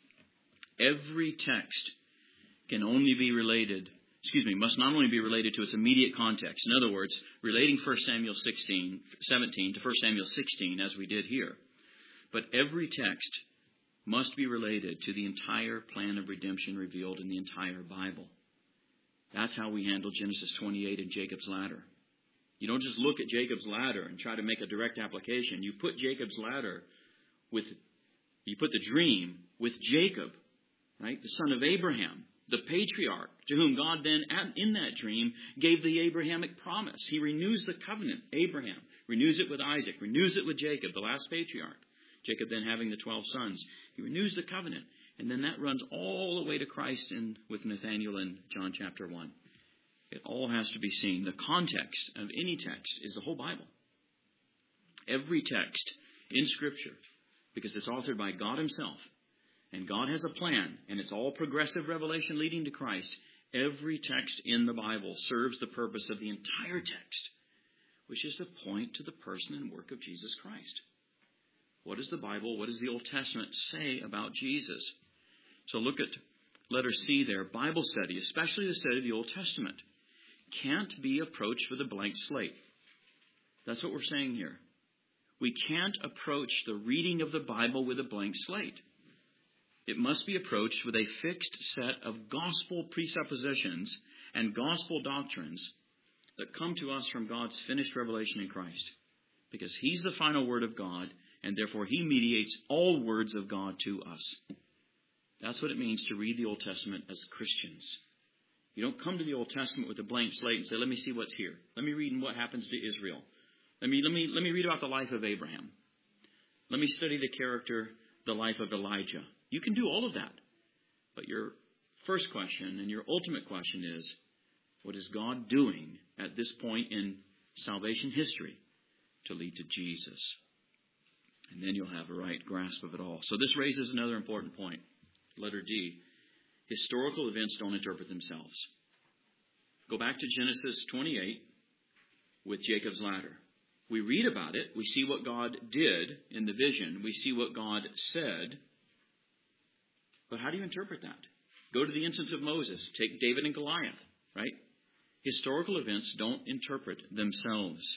Every text can only be related, excuse me, must not only be related to its immediate context. In other words, relating First Samuel sixteen, seventeen to First Samuel sixteen, as we did here. But every text must be related to the entire plan of redemption revealed in the entire Bible. That's how we handle Genesis twenty-eight and Jacob's ladder. You don't just look at Jacob's ladder and try to make a direct application. You put Jacob's ladder with, you put the dream with Jacob, right? The son of Abraham, the patriarch, to whom God then, in that dream, gave the Abrahamic promise. He renews the covenant, Abraham, renews it with Isaac, renews it with Jacob, the last patriarch. Jacob then having the twelve sons. He renews the covenant. And then that runs all the way to Christ in, with Nathanael in John chapter one. It all has to be seen. The context of any text is the whole Bible. Every text in Scripture, because it's authored by God himself, and God has a plan, and it's all progressive revelation leading to Christ. Every text in the Bible serves the purpose of the entire text, which is to point to the person and work of Jesus Christ. What does the Bible, what does the Old Testament say about Jesus? So look at letter C there. Bible study, especially the study of the Old Testament, can't be approached with a blank slate. That's what we're saying here. We can't approach the reading of the Bible with a blank slate. It must be approached with a fixed set of gospel presuppositions and gospel doctrines that come to us from God's finished revelation in Christ. Because he's the final word of God, and therefore he mediates all words of God to us. That's what it means to read the Old Testament as Christians. You don't come to the Old Testament with a blank slate and say, let me see what's here. Let me read what happens to Israel. Let me, let me, let me read about the life of Abraham. Let me study the character, the life of Elijah. You can do all of that. But your first question and your ultimate question is, what is God doing at this point in salvation history to lead to Jesus? And then you'll have a right grasp of it all. So this raises another important point. Letter D. Historical events don't interpret themselves. Go back to Genesis twenty-eight with Jacob's ladder. We read about it. We see what God did in the vision. We see what God said. But how do you interpret that? Go to the instance of Moses. Take David and Goliath, right? Historical events don't interpret themselves.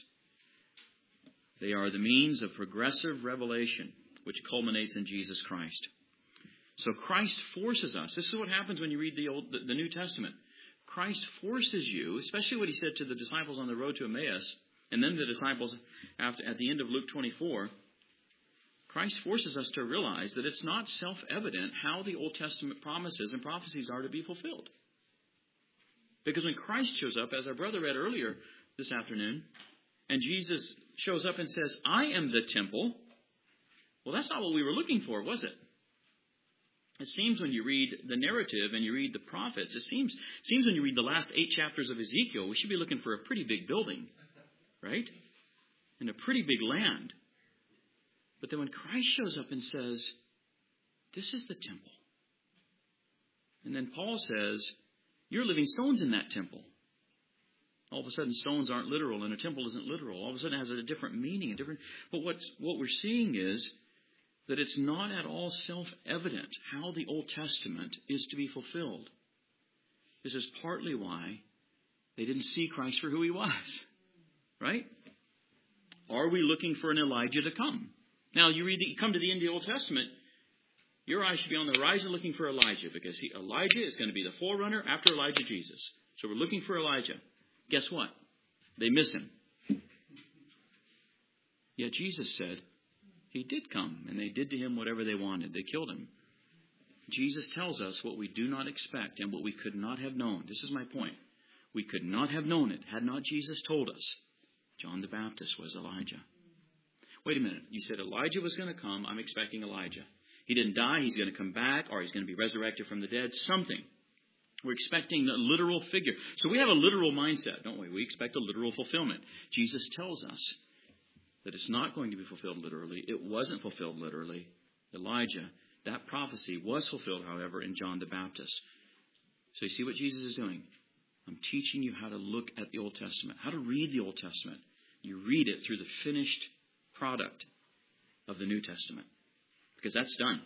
They are the means of progressive revelation, which culminates in Jesus Christ. So Christ forces us. This is what happens when you read the Old, the, the New Testament. Christ forces you, especially what he said to the disciples on the road to Emmaus, and then the disciples after, at the end of Luke twenty-four. Christ forces us to realize that it's not self-evident how the Old Testament promises and prophecies are to be fulfilled. Because when Christ shows up, as our brother read earlier this afternoon, and Jesus shows up and says, I am the temple, well, that's not what we were looking for, was it? It seems when you read the narrative and you read the prophets, it seems, seems when you read the last eight chapters of Ezekiel, we should be looking for a pretty big building, right? And a pretty big land. But then when Christ shows up and says, this is the temple. And then Paul says, you're living stones in that temple. All of a sudden, stones aren't literal, and a temple isn't literal. All of a sudden, it has a different meaning. A different. But what's, what we're seeing is that it's not at all self-evident how the Old Testament is to be fulfilled. This is partly why they didn't see Christ for who he was. Right? Are we looking for an Elijah to come? Now, you read the, you come to the end of the Old Testament, your eyes should be on the horizon looking for Elijah, because he, Elijah is going to be the forerunner after Elijah Jesus. So we're looking for Elijah. Guess what? They miss him. Yet Jesus said he did come, and they did to him whatever they wanted. They killed him. Jesus tells us what we do not expect and what we could not have known. This is my point. We could not have known it had not Jesus told us John the Baptist was Elijah. Wait a minute. You said Elijah was going to come. I'm expecting Elijah. He didn't die. He's going to come back, or he's going to be resurrected from the dead. Something. We're expecting a literal figure. So we have a literal mindset, don't we? We expect a literal fulfillment. Jesus tells us that it's not going to be fulfilled literally. It wasn't fulfilled literally. Elijah, that prophecy was fulfilled, however, in John the Baptist. So you see what Jesus is doing? I'm teaching you how to look at the Old Testament, how to read the Old Testament. You read it through the finished product of the New Testament, because that's done.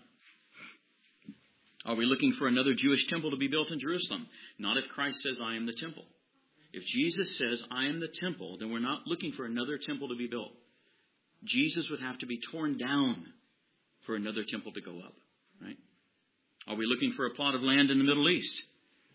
Are we looking for another Jewish temple to be built in Jerusalem? Not if Christ says, I am the temple. If Jesus says, I am the temple, then we're not looking for another temple to be built. Jesus would have to be torn down for another temple to go up, right? Are we looking for a plot of land in the Middle East?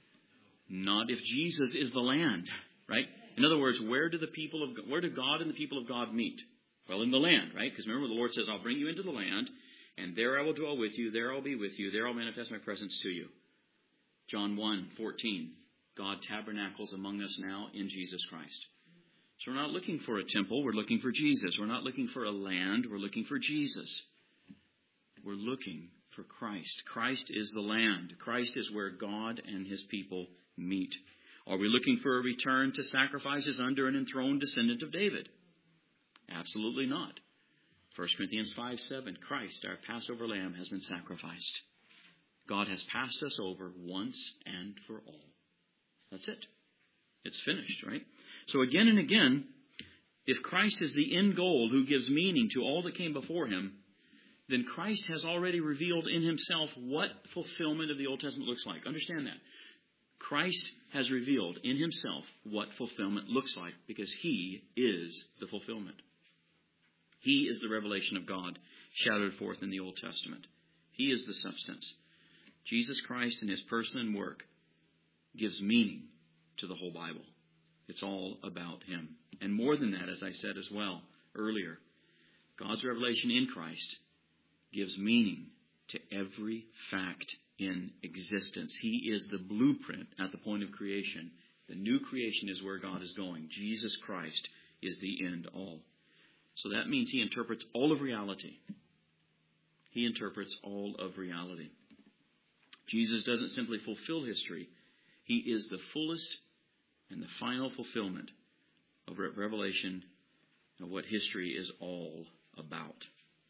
Not if Jesus is the land, right? In other words, where do the people of where do God and the people of God meet? Well, in the land, right? Because remember, the Lord says, I'll bring you into the land, and there I will dwell with you, there I'll be with you, there I'll manifest my presence to you. John one fourteen, God tabernacles among us now in Jesus Christ. So we're not looking for a temple, we're looking for Jesus. We're not looking for a land, we're looking for Jesus. We're looking for Christ. Christ is the land. Christ is where God and his people meet. Are we looking for a return to sacrifices under an enthroned descendant of David? Absolutely not. First Corinthians five seven, Christ, our Passover lamb, has been sacrificed. God has passed us over once and for all. That's it. It's finished, right? So again and again, if Christ is the end goal who gives meaning to all that came before him, then Christ has already revealed in himself what fulfillment of the Old Testament looks like. Understand that. Christ has revealed in himself what fulfillment looks like, because he is the fulfillment. He is the revelation of God shadowed forth in the Old Testament. He is the substance. Jesus Christ in his person and work gives meaning to the whole Bible. It's all about him. And more than that, as I said as well earlier, God's revelation in Christ gives meaning to every fact in existence. He is the blueprint at the point of creation. The new creation is where God is going. Jesus Christ is the end all. So that means he interprets all of reality. He interprets all of reality. Jesus doesn't simply fulfill history. He is the fullest and the final fulfillment of revelation of what history is all about.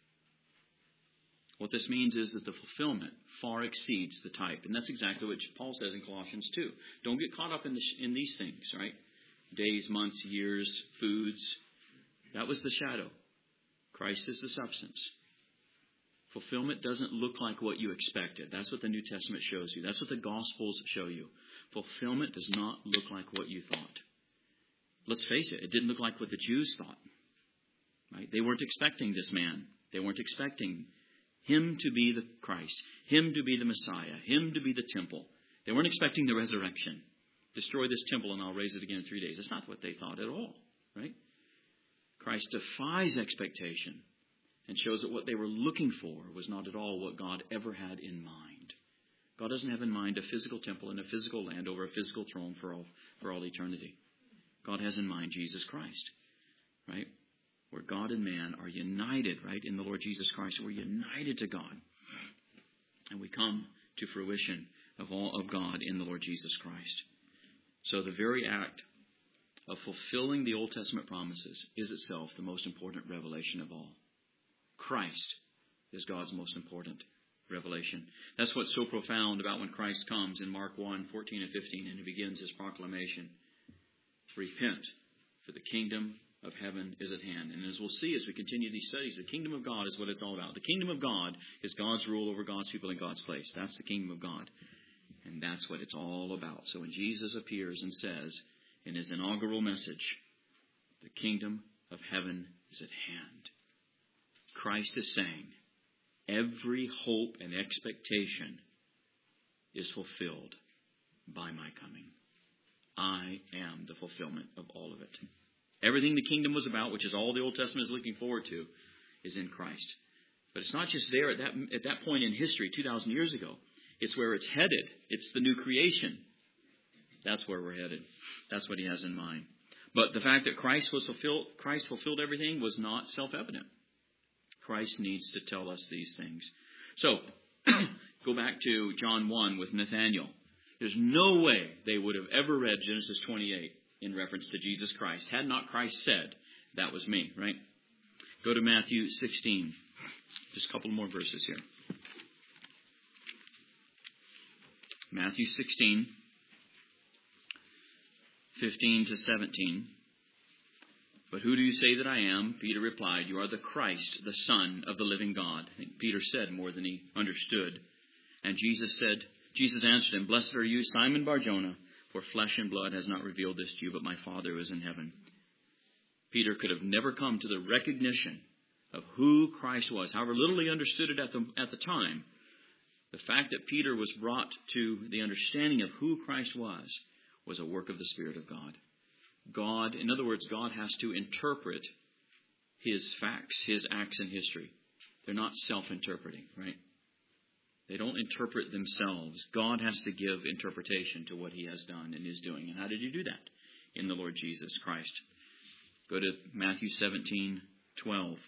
What this means is that the fulfillment far exceeds the type. And that's exactly what Paul says in Colossians two. Don't get caught up in, the, in these things, right? Days, months, years, foods. That was the shadow. Christ is the substance. Fulfillment doesn't look like what you expected. That's what the New Testament shows you. That's what the Gospels show you. Fulfillment does not look like what you thought. Let's face it, it didn't look like what the Jews thought. Right? They weren't expecting this man. They weren't expecting him to be the Christ, him to be the Messiah, him to be the temple. They weren't expecting the resurrection. Destroy this temple and I'll raise it again in three days. That's not what they thought at all, right? Christ defies expectation and shows that what they were looking for was not at all what God ever had in mind. God doesn't have in mind a physical temple and a physical land over a physical throne for all, for all eternity. God has in mind Jesus Christ, right? Where God and man are united, right, in the Lord Jesus Christ. We're united to God. And we come to fruition of all of God in the Lord Jesus Christ. So the very act of fulfilling the Old Testament promises is itself the most important revelation of all. Christ is God's most important revelation. That's what's so profound about when Christ comes in Mark one, fourteen and fifteen, and he begins his proclamation. Repent, for the kingdom of heaven is at hand. And as we'll see as we continue these studies, the kingdom of God is what it's all about. The kingdom of God is God's rule over God's people in God's place. That's the kingdom of God. And that's what it's all about. So when Jesus appears and says in his inaugural message, the kingdom of heaven is at hand, Christ is saying, every hope and expectation is fulfilled by my coming. I am the fulfillment of all of it. Everything the kingdom was about, which is all the Old Testament is looking forward to, is in Christ. But it's not just there at that, at that point in history, two thousand years ago. It's where it's headed. It's the new creation. That's where we're headed. That's what he has in mind. But the fact that Christ was fulfilled, Christ fulfilled everything was not self-evident. Christ needs to tell us these things. So, go back to John one with Nathanael. There's no way they would have ever read Genesis twenty-eight in reference to Jesus Christ had not Christ said, that was me, right? Go to Matthew sixteen. Just a couple more verses here. Matthew sixteen, fifteen to seventeen. But who do you say that I am? Peter replied, you are the Christ, the Son of the living God. I think Peter said more than he understood. And Jesus said, Jesus answered him, blessed are you, Simon Bar-Jonah, for flesh and blood has not revealed this to you, but my Father who is in heaven. Peter could have never come to the recognition of who Christ was, however little he understood it at the, at the time. The fact that Peter was brought to the understanding of who Christ was, was a work of the Spirit of God. God, in other words, God has to interpret his facts, his acts in history. They're not self-interpreting, right? They don't interpret themselves. God has to give interpretation to what he has done and is doing. And how did he do that? In the Lord Jesus Christ. Go to Matthew seventeen, twelve.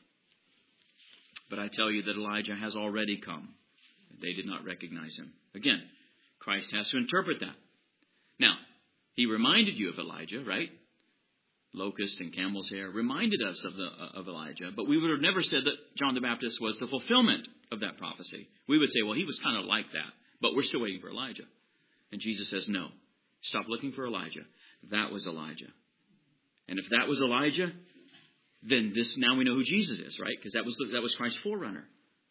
But I tell you that Elijah has already come. They did not recognize him. Again, Christ has to interpret that. Now, he reminded you of Elijah, right? Locust and camel's hair reminded us of the of Elijah, but we would have never said that John the Baptist was the fulfillment of that prophecy. We would say, well, he was kind of like that, but we're still waiting for Elijah. And Jesus says, no, stop looking for Elijah. That was Elijah. And if that was Elijah, then this now we know who Jesus is, right? Because that was that was Christ's forerunner.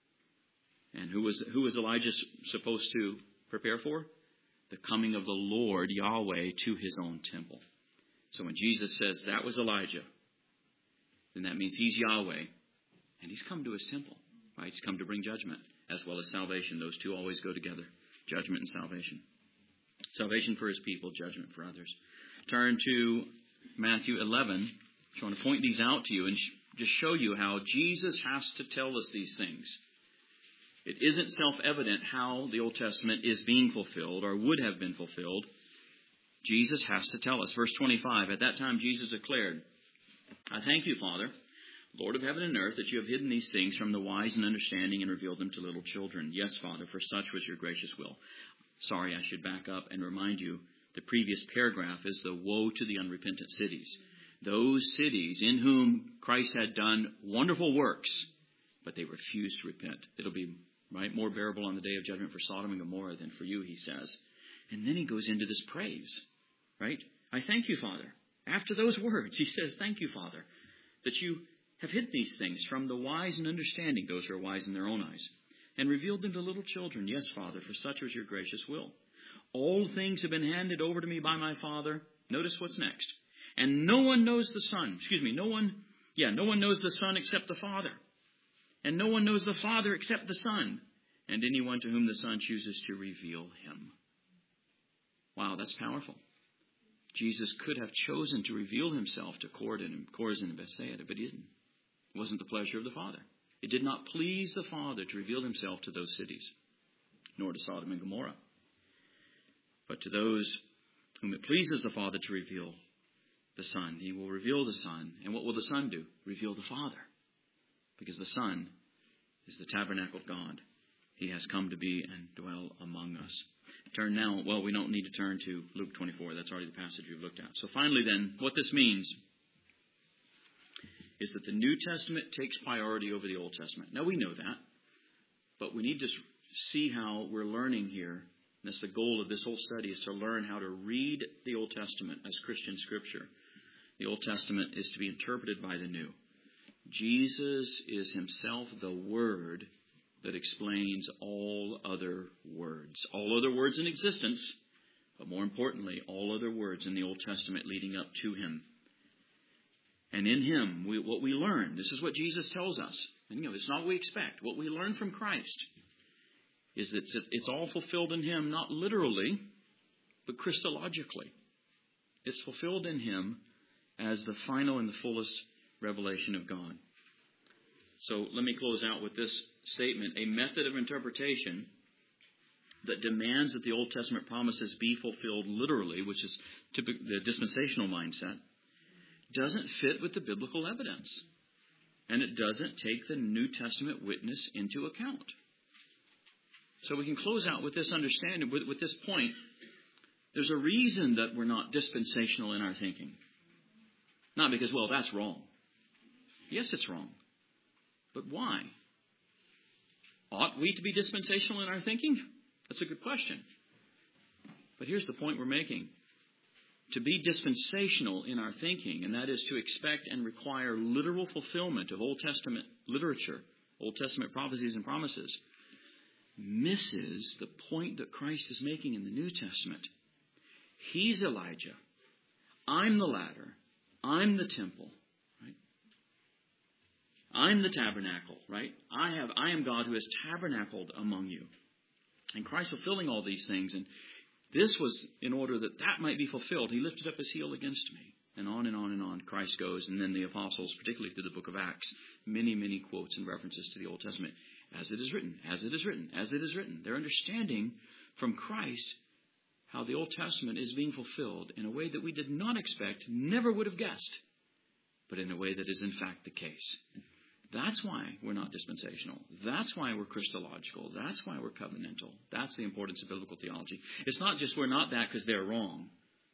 And who was who was Elijah supposed to prepare for? The coming of the Lord Yahweh to his own temple. So when Jesus says that was Elijah, then that means he's Yahweh, and he's come to his temple, right? He's come to bring judgment as well as salvation. Those two always go together, judgment and salvation. Salvation for his people, judgment for others. Turn to Matthew eleven. I want to point these out to you and just show you how Jesus has to tell us these things. It isn't self-evident how the Old Testament is being fulfilled or would have been fulfilled. Jesus has to tell us. Verse twenty-five, at that time Jesus declared, I thank you, Father, Lord of heaven and earth, that you have hidden these things from the wise and understanding and revealed them to little children. Yes, Father, for such was your gracious will. Sorry, I should back up and remind you, the previous paragraph is the woe to the unrepentant cities. Those cities in whom Christ had done wonderful works, but they refused to repent. It'll be right more bearable on the day of judgment for Sodom and Gomorrah than for you, he says. And then he goes into this praise, right? I thank you, Father. After those words, he says, thank you, Father, that you have hid these things from the wise and understanding, those who are wise in their own eyes, and revealed them to little children. Yes, Father, for such was your gracious will. All things have been handed over to me by my Father. Notice what's next. And no one knows the Son. Excuse me, no one, yeah, no one knows the Son except the Father. And no one knows the Father except the Son, and anyone to whom the Son chooses to reveal him. Wow, that's powerful. Jesus could have chosen to reveal himself to Chorazin and Bethsaida, but he didn't. It wasn't the pleasure of the Father. It did not please the Father to reveal himself to those cities, nor to Sodom and Gomorrah. But to those whom it pleases the Father to reveal the Son, he will reveal the Son. And what will the Son do? Reveal the Father. Because the Son is the tabernacled God. He has come to be and dwell among us. Turn now, well, we don't need to turn to Luke twenty-four. That's already the passage we've looked at. So finally then, what this means is that the New Testament takes priority over the Old Testament. Now we know that, but we need to see how we're learning here. That's the goal of this whole study, is to learn how to read the Old Testament as Christian Scripture. The Old Testament is to be interpreted by the New. Jesus is himself the Word that explains all other words. All other words in existence, but more importantly, all other words in the Old Testament leading up to him. And in him, we, what we learn, this is what Jesus tells us. And you know, it's not what we expect. What we learn from Christ is that it's all fulfilled in him, not literally, but Christologically. It's fulfilled in him as the final and the fullest revelation of God. So let me close out with this statement. A method of interpretation that demands that the Old Testament promises be fulfilled literally, which is typically the dispensational mindset, doesn't fit with the biblical evidence. And it doesn't take the New Testament witness into account. So we can close out with this understanding, with, with this point. There's a reason that we're not dispensational in our thinking. Not because, well, that's wrong. Yes, it's wrong. But why? Ought we to be dispensational in our thinking? That's a good question. But here's the point we're making. To be dispensational in our thinking, and that is to expect and require literal fulfillment of Old Testament literature, Old Testament prophecies and promises, misses the point that Christ is making in the New Testament. He's Elijah. I'm the ladder. I'm the temple. Right? I'm the tabernacle. Right? I have. I am God who has tabernacled among you. And Christ fulfilling all these things. And this was in order that that might be fulfilled. He lifted up his heel against me. And on and on and on Christ goes. And then the apostles, particularly through the book of Acts, many, many quotes and references to the Old Testament. As it is written, as it is written, as it is written. They're understanding from Christ how the Old Testament is being fulfilled in a way that we did not expect, never would have guessed, but in a way that is in fact the case. That's why we're not dispensational. That's why we're Christological. That's why we're covenantal. That's the importance of biblical theology. It's not just we're not that because they're wrong.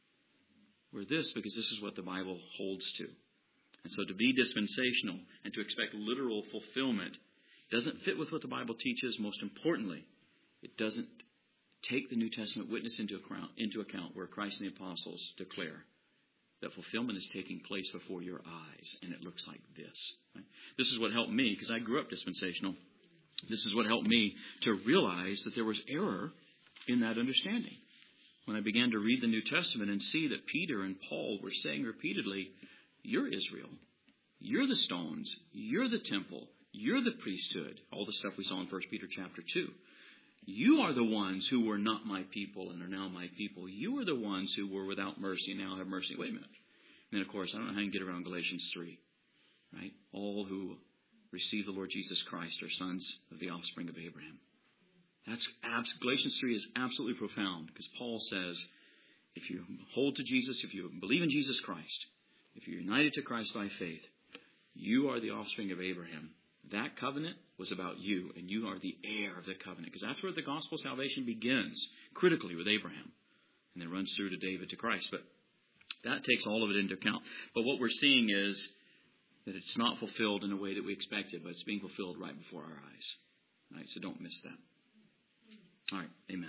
We're this because this is what the Bible holds to. And so to be dispensational and to expect literal fulfillment doesn't fit with what the Bible teaches. Most importantly, it doesn't take the New Testament witness into account, into account where Christ and the apostles declare that fulfillment is taking place before your eyes, and it looks like this. Right? This is what helped me, because I grew up dispensational. This is what helped me to realize that there was error in that understanding. When I began to read the New Testament and see that Peter and Paul were saying repeatedly, you're Israel, you're the stones, you're the temple, you're the priesthood, all the stuff we saw in First Peter chapter two. You are the ones who were not my people and are now my people. You are the ones who were without mercy and now have mercy. Wait a minute. And then, of course, I don't know how you can get around Galatians three. Right? All who receive the Lord Jesus Christ are sons of the offspring of Abraham. That's abs- Galatians three is absolutely profound, because Paul says, if you hold to Jesus, if you believe in Jesus Christ, if you're united to Christ by faith, you are the offspring of Abraham. That covenant was about you, and you are the heir of the covenant, because that's where the gospel salvation begins, critically with Abraham, and then runs through to David to Christ. But that takes all of it into account. But what we're seeing is that it's not fulfilled in a way that we expected, but it's being fulfilled right before our eyes. All right, so don't miss that. All right, amen.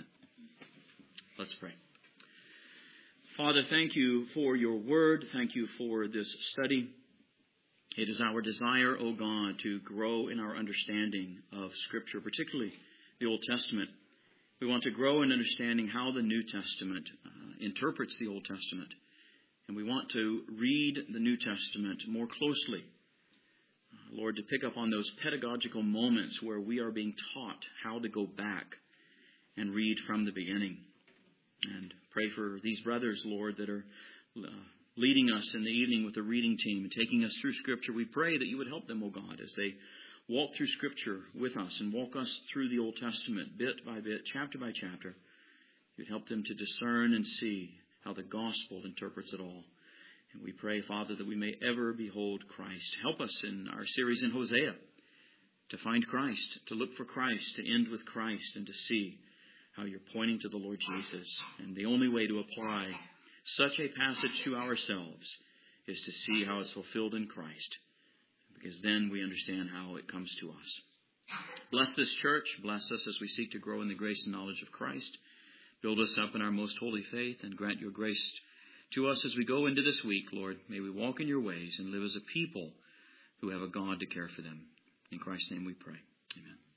Let's pray. Father, thank you for your word. Thank you for this study. It is our desire, O God, to grow in our understanding of Scripture, particularly the Old Testament. We want to grow in understanding how the New Testament uh, interprets the Old Testament. And we want to read the New Testament more closely. Uh, Lord, to pick up on those pedagogical moments where we are being taught how to go back and read from the beginning. And pray for these brothers, Lord, that are uh, leading us in the evening with the reading team and taking us through Scripture. We pray that you would help them, O God, as they walk through Scripture with us and walk us through the Old Testament bit by bit, chapter by chapter. You'd help them to discern and see how the gospel interprets it all. And we pray, Father, that we may ever behold Christ. Help us in our series in Hosea to find Christ, to look for Christ, to end with Christ, and to see how you're pointing to the Lord Jesus. And the only way to apply such a passage to ourselves is to see how it's fulfilled in Christ, because then we understand how it comes to us. Bless this church. Bless us as we seek to grow in the grace and knowledge of Christ. Build us up in our most holy faith and grant your grace to us as we go into this week, Lord. May we walk in your ways and live as a people who have a God to care for them. In Christ's name we pray. Amen.